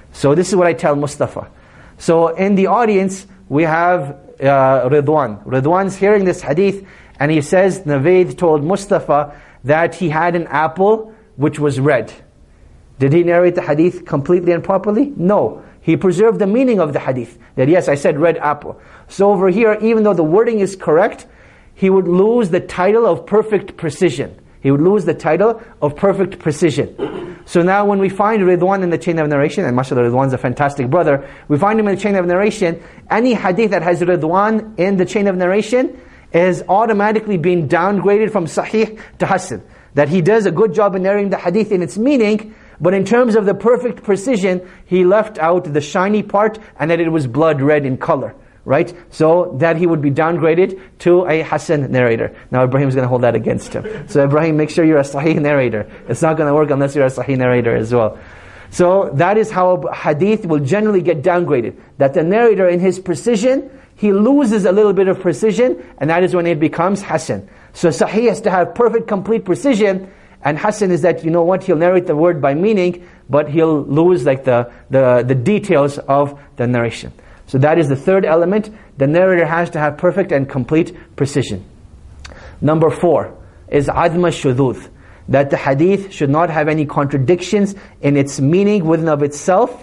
So this is what I tell Mustafa. So in the audience, we have uh, Ridwan. Ridwan's hearing this hadith, and he says, Naveed told Mustafa that he had an apple which was red. Did he narrate the hadith completely and properly? No. He preserved the meaning of the hadith. That yes, I said red apple. So over here, even though the wording is correct, he would lose the title of perfect precision. He would lose the title of perfect precision. So now when we find Ridwan in the chain of narration, and mashallah, Ridwan's a fantastic brother, we find him in the chain of narration, any hadith that has Ridwan in the chain of narration is automatically being downgraded from Sahih to Hasan. That he does a good job in narrating the hadith in its meaning, but in terms of the perfect precision, he left out the shiny part and that it was blood red in color. Right? So that he would be downgraded to a Hasan narrator. Now Ibrahim's going to hold that against him. So Ibrahim, make sure you're a Sahih narrator. It's not going to work unless you're a Sahih narrator as well. So that is how a hadith will generally get downgraded. That the narrator in his precision, he loses a little bit of precision, and that is when it becomes Hasan. So Sahih has to have perfect, complete precision, and Hasan is that, you know what, he'll narrate the word by meaning, but he'll lose like the, the, the details of the narration. So that is the third element. The narrator has to have perfect and complete precision. Number four is adma shudud. That the hadith should not have any contradictions in its meaning within of itself,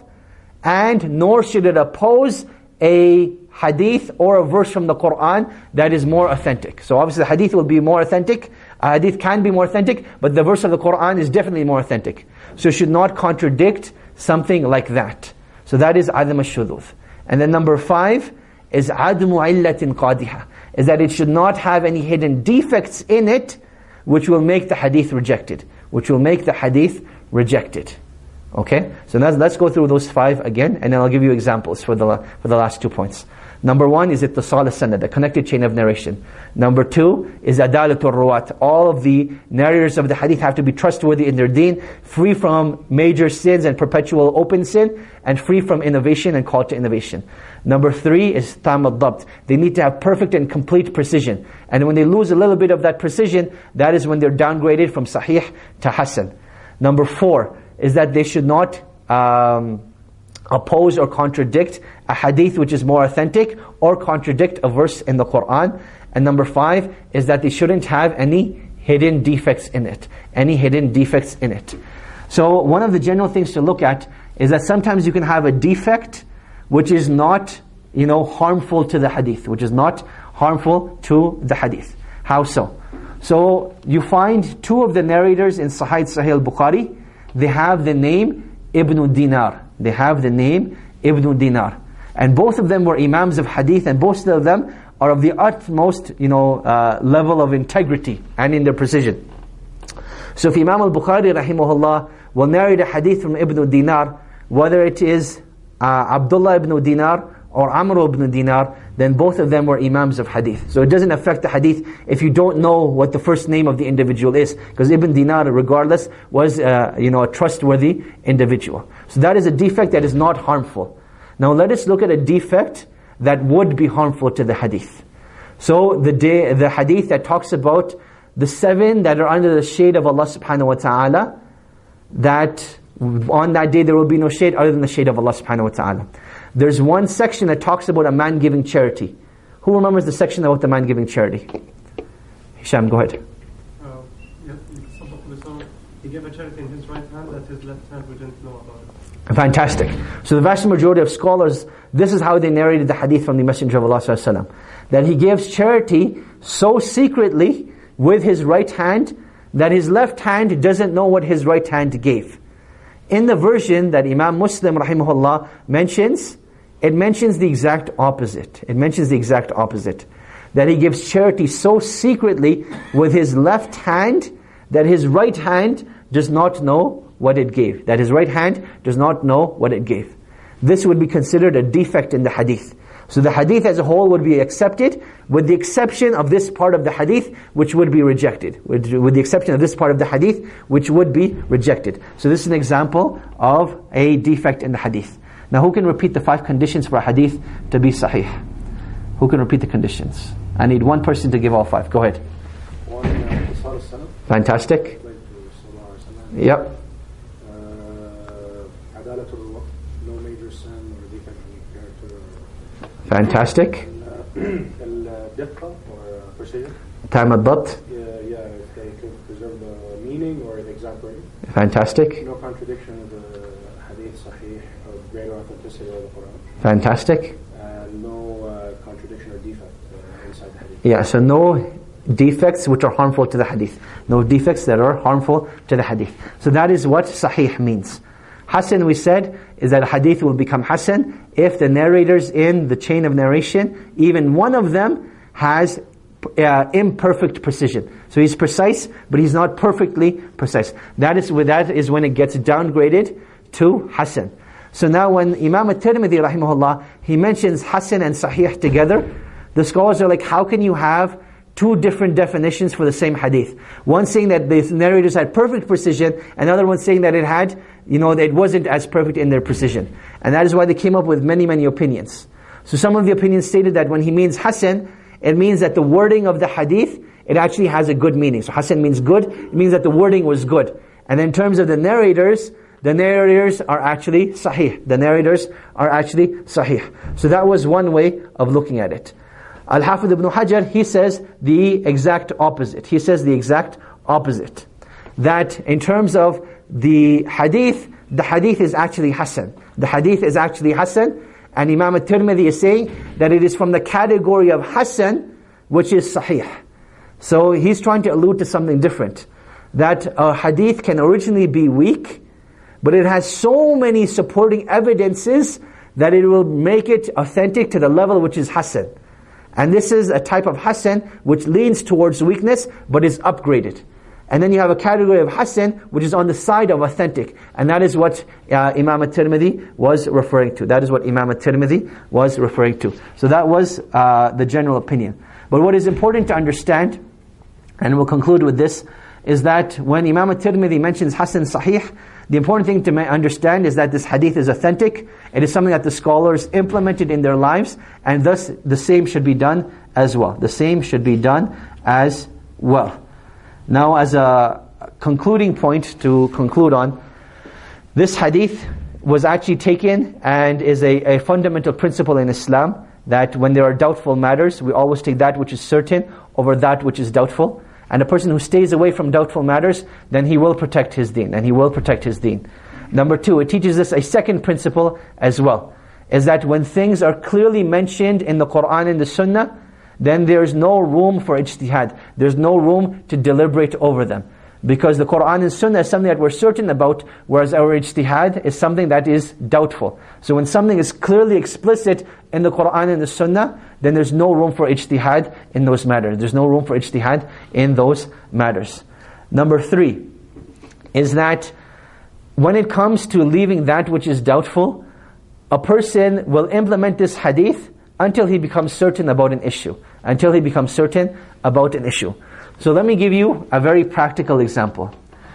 and nor should it oppose a hadith or a verse from the Qur'an that is more authentic. So obviously the hadith will be more authentic. A hadith can be more authentic, but the verse of the Qur'an is definitely more authentic. So it should not contradict something like that. So that is adma shudud. And then number five is عَدْمُ عِلَّةٍ قَادِحَةٍ, is that it should not have any hidden defects in it which will make the hadith rejected. Which will make the hadith rejected. Okay? So let's, let's go through those five again, and then I'll give you examples for the, for the last two points. Number one is ittisal as-sanad, the connected chain of narration. Number two is adalatul ruwat. All of the narrators of the hadith have to be trustworthy in their deen, free from major sins and perpetual open sin, and free from innovation and call to innovation. Number three is tam al-dabt. They need to have perfect and complete precision. And when they lose a little bit of that precision, that is when they're downgraded from sahih to hasan. Number four is that they should not um, oppose or contradict a hadith which is more authentic, or contradict a verse in the Qur'an. And number five is that they shouldn't have any hidden defects in it. Any hidden defects in it. So one of the general things to look at is that sometimes you can have a defect which is not, you know, harmful to the hadith, which is not harmful to the hadith. How so? So you find two of the narrators in Sahih Sahih al-Bukhari, they have the name Ibn Dinar. They have the name Ibn Dinar. And both of them were imams of hadith, and both of them are of the utmost, you know, uh, level of integrity and in their precision. So if Imam al-Bukhari rahimahullah will narrate a hadith from Ibn Dinar, whether it is uh, Abdullah ibn Dinar or Amr ibn Dinar, then both of them were imams of hadith. So it doesn't affect the hadith if you don't know what the first name of the individual is, because Ibn Dinar, regardless, was uh, you know, a trustworthy individual. So that is a defect that is not harmful. Now let us look at a defect that would be harmful to the hadith. So the day, the hadith that talks about the seven that are under the shade of Allah subhanahu wa ta'ala, that on that day there will be no shade other than the shade of Allah subhanahu wa ta'ala. There's one section that talks about a man giving charity. Who remembers the section about the man giving charity? Hisham, go ahead. Uh, yeah, he gave a charity in his right hand that his left hand wouldn't know about it. Fantastic. So the vast majority of scholars, this is how they narrated the hadith from the Messenger of Allah sallallahu alaihi wasallam, that he gives charity so secretly with his right hand that his left hand doesn't know what his right hand gave. In the version that Imam Muslim rahimahullah mentions, it mentions the exact opposite. It mentions the exact opposite. That he gives charity so secretly with his left hand that his right hand does not know what it gave. That his right hand does not know what it gave. This would be considered a defect in the hadith. So the hadith as a whole would be accepted, with the exception of this part of the hadith which would be rejected. With, with the exception of this part of the hadith which would be rejected. So this is an example of a defect in the hadith. Now who can repeat the five conditions for a hadith to be sahih? Who can repeat the conditions? I need one person to give all five. Go ahead. One, uh, Fantastic. Yep. Uh, no Fantastic. الدقة or precision. تام الضبط. Yeah, yeah, if they could preserve the meaning or the exact wording. Fantastic. No contradiction with the hadith sahih of greater authenticity of the Quran. Fantastic. And no uh, contradiction or defect uh, inside the hadith. Yeah, so no defects which are harmful to the hadith. No defects that are harmful to the hadith. So that is what sahih means. Hasan, we said, is that a hadith will become hasan if the narrators in the chain of narration, even one of them has uh, imperfect precision. So he's precise, but he's not perfectly precise. That is, that is when it gets downgraded to hasan. So now when Imam at-Tirmidhi rahimahullah, he mentions hasan and sahih together, the scholars are like, how can you have two different definitions for the same hadith? One saying that the narrators had perfect precision, another one saying that it had, you know, that it wasn't as perfect in their precision. And that is why they came up with many, many opinions. So some of the opinions stated that when he means hasan, it means that the wording of the hadith, it actually has a good meaning. So hasan means good, it means that the wording was good. And in terms of the narrators, the narrators are actually sahih. The narrators are actually sahih. So that was one way of looking at it. Al-Hafidh ibn Hajar, he says the exact opposite. He says the exact opposite. That in terms of the hadith, the hadith is actually hasan. The hadith is actually hasan. And Imam at-Tirmidhi is saying that it is from the category of hasan, which is sahih. So he's trying to allude to something different. That a hadith can originally be weak, but it has so many supporting evidences that it will make it authentic to the level which is hasan. And this is a type of hasan which leans towards weakness, but is upgraded. And then you have a category of hasan which is on the side of authentic. And that is what uh, Imam at-Tirmidhi was referring to. That is what Imam at-Tirmidhi was referring to. So that was uh, the general opinion. But what is important to understand, and we'll conclude with this, is that when Imam at-Tirmidhi mentions hasan sahih, the important thing to understand is that this hadith is authentic. It is something that the scholars implemented in their lives, and thus the same should be done as well. The same should be done as well. Now, as a concluding point to conclude on, this hadith was actually taken and is a, a fundamental principle in Islam, that when there are doubtful matters, we always take that which is certain over that which is doubtful. And a person who stays away from doubtful matters, then he will protect his deen, and he will protect his deen. Number two, it teaches us a second principle as well, is that when things are clearly mentioned in the Qur'an and the Sunnah, then there's no room for ijtihad. There's no room to deliberate over them. Because the Qur'an and Sunnah is something that we're certain about, whereas our ijtihad is something that is doubtful. So when something is clearly explicit in the Qur'an and the Sunnah, then there's no room for ijtihad in those matters. There's no room for ijtihad in those matters. Number three is that when it comes to leaving that which is doubtful, a person will implement this hadith until he becomes certain about an issue. Until he becomes certain about an issue. So let me give you a very practical example.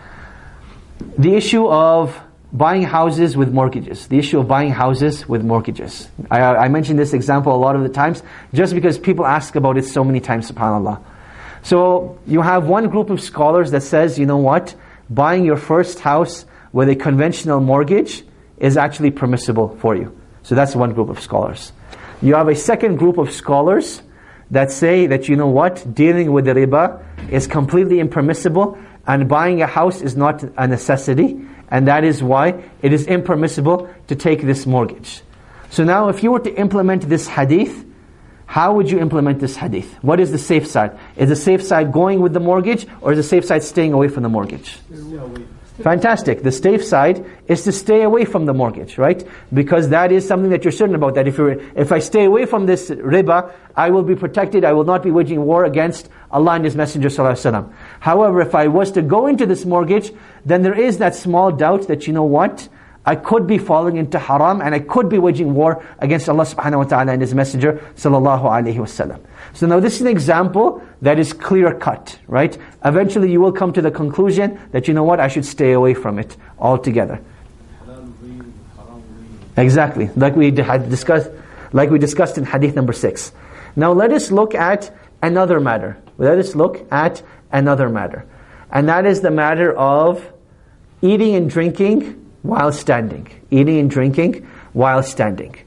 The issue of buying houses with mortgages. The issue of buying houses with mortgages. I, I mention this example a lot of the times, just because people ask about it so many times, subhanAllah. So you have one group of scholars that says, you know what, buying your first house with a conventional mortgage is actually permissible for you. So that's one group of scholars. You have a second group of scholars that say that, you know what, dealing with the riba is completely impermissible, and buying a house is not a necessity, and that is why it is impermissible to take this mortgage. So now if you were to implement this hadith, how would you implement this hadith? What is the safe side? Is the safe side going with the mortgage, or is the safe side staying away from the mortgage? Fantastic. The safe side is to stay away from the mortgage, right? Because that is something that you're certain about, that if you're, if I stay away from this riba, I will be protected, I will not be waging war against Allah and His Messenger sallallahu alaihi wasallam. However, if I was to go into this mortgage, then there is that small doubt that, you know what, I could be falling into haram, and I could be waging war against Allah subhanahu wa ta'ala and His Messenger sallallahu alaihi wasallam. So now this is an example that is clear cut, right? Eventually you will come to the conclusion that, you know what, I should stay away from it altogether. Exactly, like we had discussed, like we discussed in hadith number six. Now let us look at another matter. Let us look at another matter. And that is the matter of eating and drinking while standing. Eating and drinking while standing.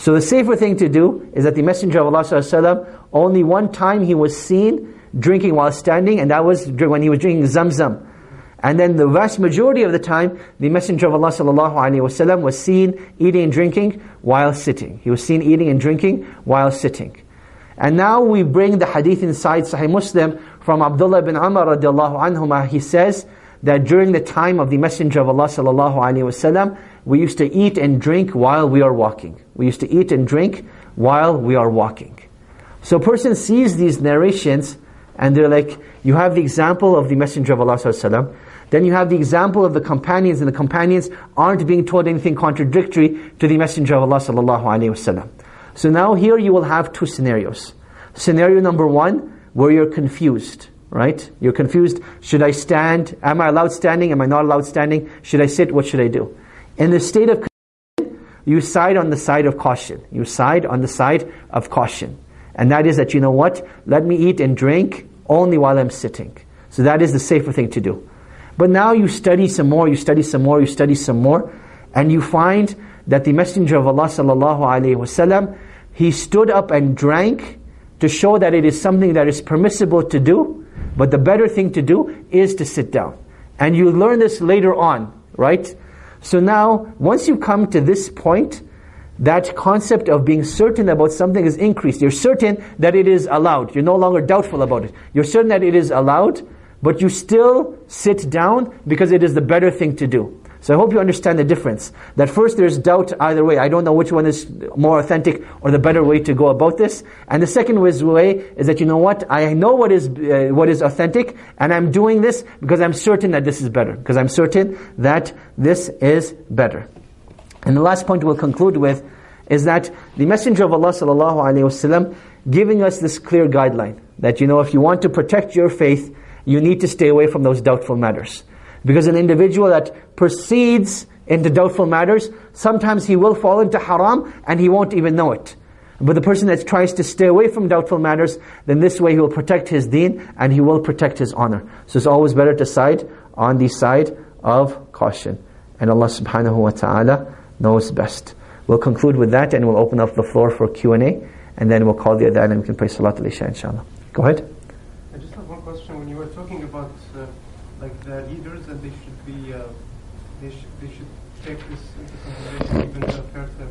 So the safer thing to do is that the Messenger of Allah sallallahu alaihi wasallam, only one time he was seen drinking while standing, and that was when he was drinking Zamzam. And then the vast majority of the time, the Messenger of Allah sallallahu alaihi wasallam was seen eating and drinking while sitting. He was seen eating and drinking while sitting. And now we bring the hadith inside Sahih Muslim from Abdullah ibn Umar radiallahu anhuma. He says that during the time of the Messenger of Allah sallallahu alaihi wasallam, we used to eat and drink while we are walking. We used to eat and drink while we are walking. So a person sees these narrations and they're like, you have the example of the Messenger of Allah sallallahu alaihi wasallam. Then you have the example of the companions, and the companions aren't being told anything contradictory to the Messenger of Allah sallallahu alaihi wasallam. So now here you will have two scenarios. Scenario number one, where you're confused, right? You're confused, should I stand? Am I allowed standing? Am I not allowed standing? Should I sit? What should I do? In the state of confusion, you side on the side of caution. You side on the side of caution. And that is that, you know what? Let me eat and drink only while I'm sitting. So that is the safer thing to do. But now you study some more, you study some more, you study some more, and you find that the Messenger of Allah sallallahu alaihi wasallam, he stood up and drank to show that it is something that is permissible to do, but the better thing to do is to sit down. And you learn this later on, right? So now, once you come to this point, that concept of being certain about something is increased. You're certain that it is allowed. You're no longer doubtful about it. You're certain that it is allowed, but you still sit down because it is the better thing to do. So I hope you understand the difference. That first there's doubt either way. I don't know which one is more authentic or the better way to go about this. And the second way is that, you know what, I know what is uh, what is authentic, and I'm doing this because I'm certain that this is better. Because I'm certain that this is better. And the last point we'll conclude with is that the Messenger of Allah sallallahu alaihi wasallam giving us this clear guideline. That, you know, if you want to protect your faith, you need to stay away from those doubtful matters. Because an individual that proceeds into doubtful matters, sometimes he will fall into haram and he won't even know it. But the person that tries to stay away from doubtful matters, then this way he will protect his deen and he will protect his honor. So it's always better to side on the side of caution. And Allah subhanahu wa ta'ala knows best. We'll conclude with that and we'll open up the floor for Q and A, and then we'll call the adhan and we can pray Salat al-Isha inshallah. Go ahead. I just have one question. When you were talking about uh, like the leaders, that they should be, uh, they should they should take this into consideration even to a certain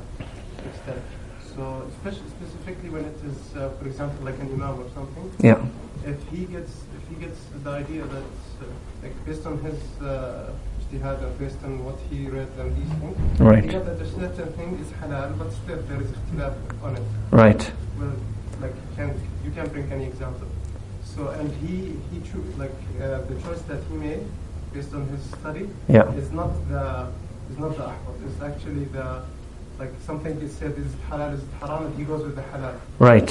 uh, extent. So especially specifically when it is, uh, for example, like an imam or something. Yeah. If he gets if he gets the idea that uh, like based on his uh, ijtihad and based on what he read and these things, right. he got that a certain thing is halal, but still there is ikhtilaf on it. Right. Well, like you can't you can't bring any example. So and he he chose like uh, the choice that he made based on his study. Yeah. Is not the is not the ahwat. It's actually the like something he said is halal, is haram, and he goes with the halal. Right.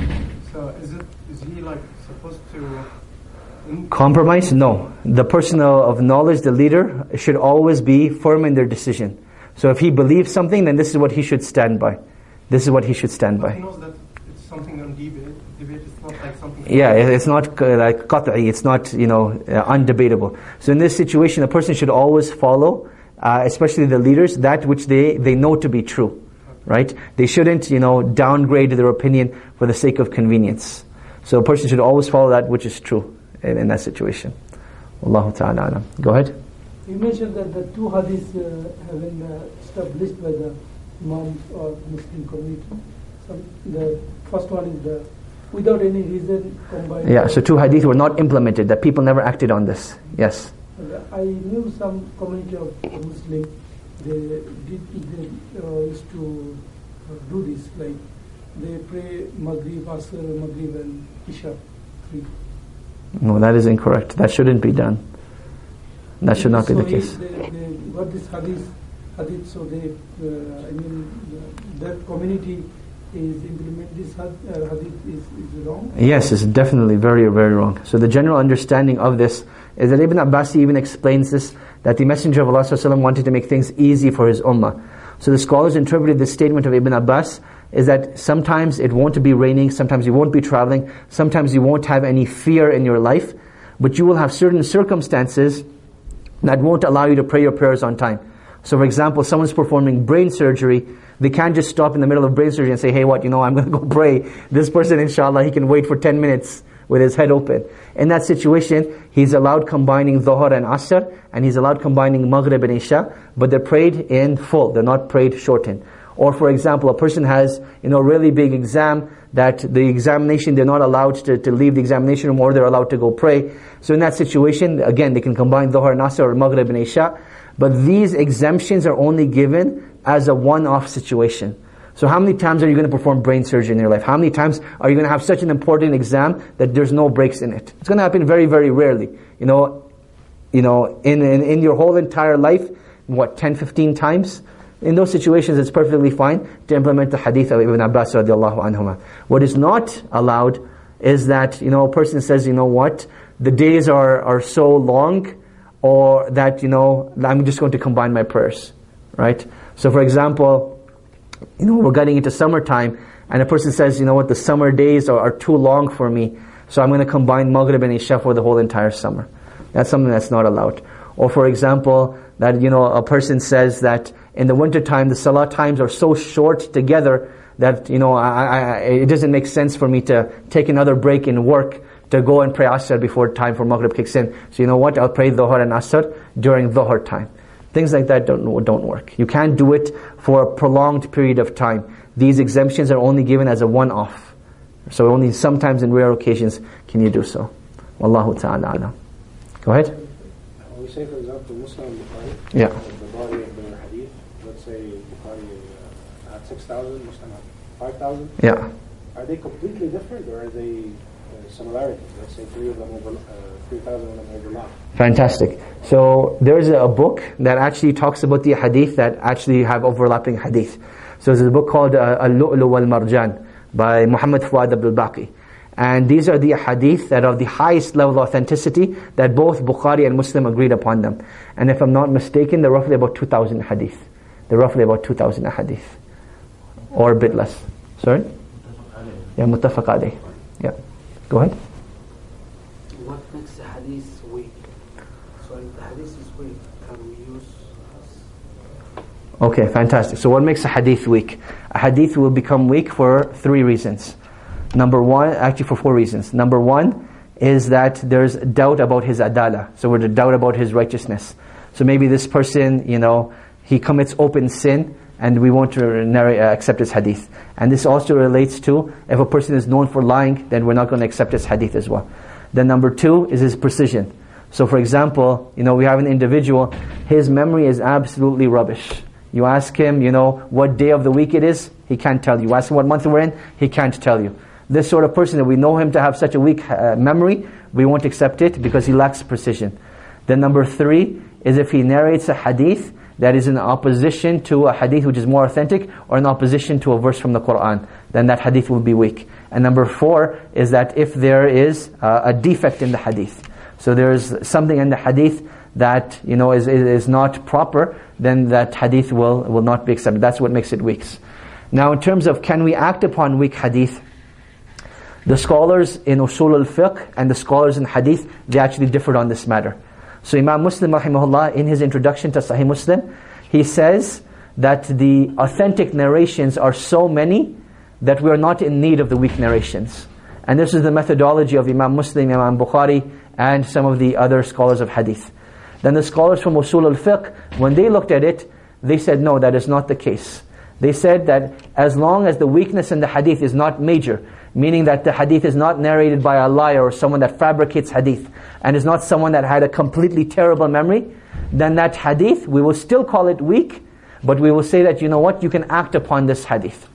So is it is he like supposed to in- compromise? No. The person of knowledge, the leader, should always be firm in their decision. So if he believes something, then this is what he should stand by. This is what he should stand but by. he knows that it's something on debate. Debate is not like something. Yeah, it's not uh, like qat'i, it's not, you know, uh, undebatable. So in this situation, a person should always follow, uh, especially the leaders, that which they, they know to be true. Right? They shouldn't, you know, downgrade their opinion for the sake of convenience. So a person should always follow that which is true in, in that situation. Wallahu ta'ala alam. Go ahead. You mentioned that the two hadiths uh, have been uh, established by the Imams or Muslim community. So the first one is the without any reason combined. Yeah, so two hadith were not implemented, that people never acted on this. Yes. I knew some community of Muslims, they did they uh, used to uh, do this, like they pray Maghrib, Asr, Maghrib and Isha three. No, that is incorrect. That shouldn't be done. That should not so be the he, case. They, they got this hadith, hadith so they, uh, I mean, uh, that community is implement this hadith, uh, hadith is, is wrong? Yes, it's definitely very, very wrong. So the general understanding of this is that Ibn Abbas even explains this, that the Messenger of Allah ﷺ wanted to make things easy for his ummah. So the scholars interpreted this statement of Ibn Abbas is that sometimes it won't be raining, sometimes you won't be traveling, sometimes you won't have any fear in your life, but you will have certain circumstances that won't allow you to pray your prayers on time. So for example, someone's performing brain surgery, they can't just stop in the middle of brain surgery and say, hey, what, you know, I'm going to go pray. This person, inshallah, he can wait for ten minutes with his head open. In that situation, he's allowed combining Dhuhr and Asr, and he's allowed combining Maghrib and Isha, but they're prayed in full, they're not prayed shortened. Or for example, a person has, you know, a really big exam, that the examination, they're not allowed to, to leave the examination room, or they're allowed to go pray. So in that situation, again, they can combine Dhuhr and Asr or Maghrib and Isha. But these exemptions are only given as a one-off situation. So how many times are you going to perform brain surgery in your life? How many times are you going to have such an important exam that there's no breaks in it? It's going to happen very, very rarely. You know, you know, in, in, in your whole entire life, what, ten, fifteen times? In those situations, it's perfectly fine to implement the hadith of Ibn Abbas radiallahu anhuma. What is not allowed is that, you know, a person says, you know what, the days are, are so long, or that, you know, I'm just going to combine my prayers, right? So for example, you know, we're getting into summertime, and a person says, you know what, the summer days are, are too long for me, so I'm going to combine Maghrib and Isha for the whole entire summer. That's something that's not allowed. Or for example, that, you know, a person says that in the winter time, the salah times are so short together that, you know, I, I, it doesn't make sense for me to take another break in work to go and pray Asr before time for Maghrib kicks in. So you know what, I'll pray Dhuhr and Asr during Dhuhr time. Things like that don't, don't work. You can't do it for a prolonged period of time. These exemptions are only given as a one-off. So only sometimes in rare occasions can you do so. Wallahu ta'ala alam. Go ahead. When we say, for example, Muslim Bukhari, yeah. the body of the hadith, let's say Bukhari uh, had six thousand, Muslim had five thousand. Yeah. Are they completely different, or are they uh, similarities? Let's say three of them over, uh, three thousand of them overlap. Fantastic. So there's a book that actually talks about the hadith that actually have overlapping hadith. So there's a book called uh, Al-Lu'lu wal-Marjan by Muhammad Fuad Abdul Baqi. And these are the hadith that are of the highest level of authenticity, that both Bukhari and Muslim agreed upon them. And if I'm not mistaken, they're roughly about two thousand hadith. They're roughly about two thousand hadith. Or a bit less. Sorry? Yeah, muttafaq alayh. Yeah. Go ahead. What makes a hadith weak? So if the hadith is weak, can we use... Okay, fantastic. So what makes a hadith weak? A hadith will become weak for three reasons. Number one, actually for four reasons. Number one is that there's doubt about his adala. So we're to doubt about his righteousness. So maybe this person, you know, he commits open sin, and we won't narrate, uh, accept his hadith. And this also relates to, if a person is known for lying, then we're not going to accept his hadith as well. Then number two is his precision. So for example, you know, we have an individual, his memory is absolutely rubbish. You ask him, you know, what day of the week it is, he can't tell you. You ask him what month we're in, he can't tell you. This sort of person, that we know him to have such a weak uh, memory, we won't accept it because he lacks precision. Then number three is if he narrates a hadith that is in opposition to a hadith which is more authentic, or in opposition to a verse from the Qur'an, then that hadith will be weak. And number four is that if there is uh, a defect in the hadith, so there's something in the hadith that, you know, is, is, is not proper, then that hadith will, will not be accepted. That's what makes it weak. Now in terms of can we act upon weak hadith, the scholars in Usul al-Fiqh and the scholars in Hadith, they actually differed on this matter. So Imam Muslim rahimahullah, in his introduction to Sahih Muslim, he says that the authentic narrations are so many that we are not in need of the weak narrations. And this is the methodology of Imam Muslim, Imam Bukhari, and some of the other scholars of Hadith. Then the scholars from Usul al-Fiqh, when they looked at it, they said no, that is not the case. They said that as long as the weakness in the hadith is not major, meaning that the hadith is not narrated by a liar or someone that fabricates hadith, and is not someone that had a completely terrible memory, then that hadith, we will still call it weak, but we will say that, you know what, you can act upon this hadith.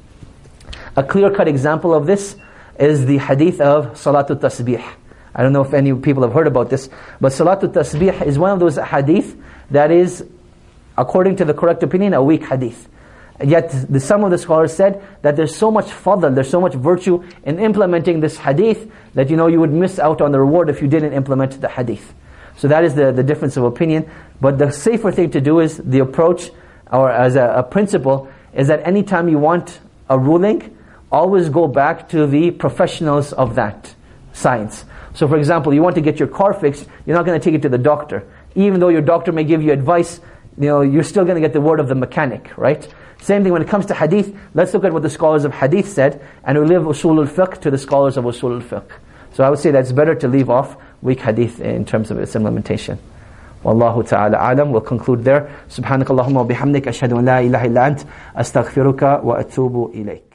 A clear-cut example of this is the hadith of Salatul Tasbih. I don't know if any people have heard about this, but Salatul Tasbih is one of those hadith that is, according to the correct opinion, a weak hadith. Yet the, some of the scholars said that there's so much fadl, there's so much virtue in implementing this hadith that, you know, you would miss out on the reward if you didn't implement the hadith. So that is the, the difference of opinion. But the safer thing to do is, the approach, or as a, a principle, is that anytime you want a ruling, always go back to the professionals of that science. So for example, you want to get your car fixed, you're not going to take it to the doctor. Even though your doctor may give you advice, you know, you're still going to get the word of the mechanic, right? Same thing when it comes to hadith. Let's look at what the scholars of hadith said, and we leave usul al-fiqh to the scholars of usul al-fiqh. So I would say that it's better to leave off weak hadith in terms of its implementation. Wallahu ta'ala alam. We'll conclude there. Subhanakallahumma wa bihamdik. Ashhadu an la ilaha illa ant. Astaghfiruka wa atubu ilayk.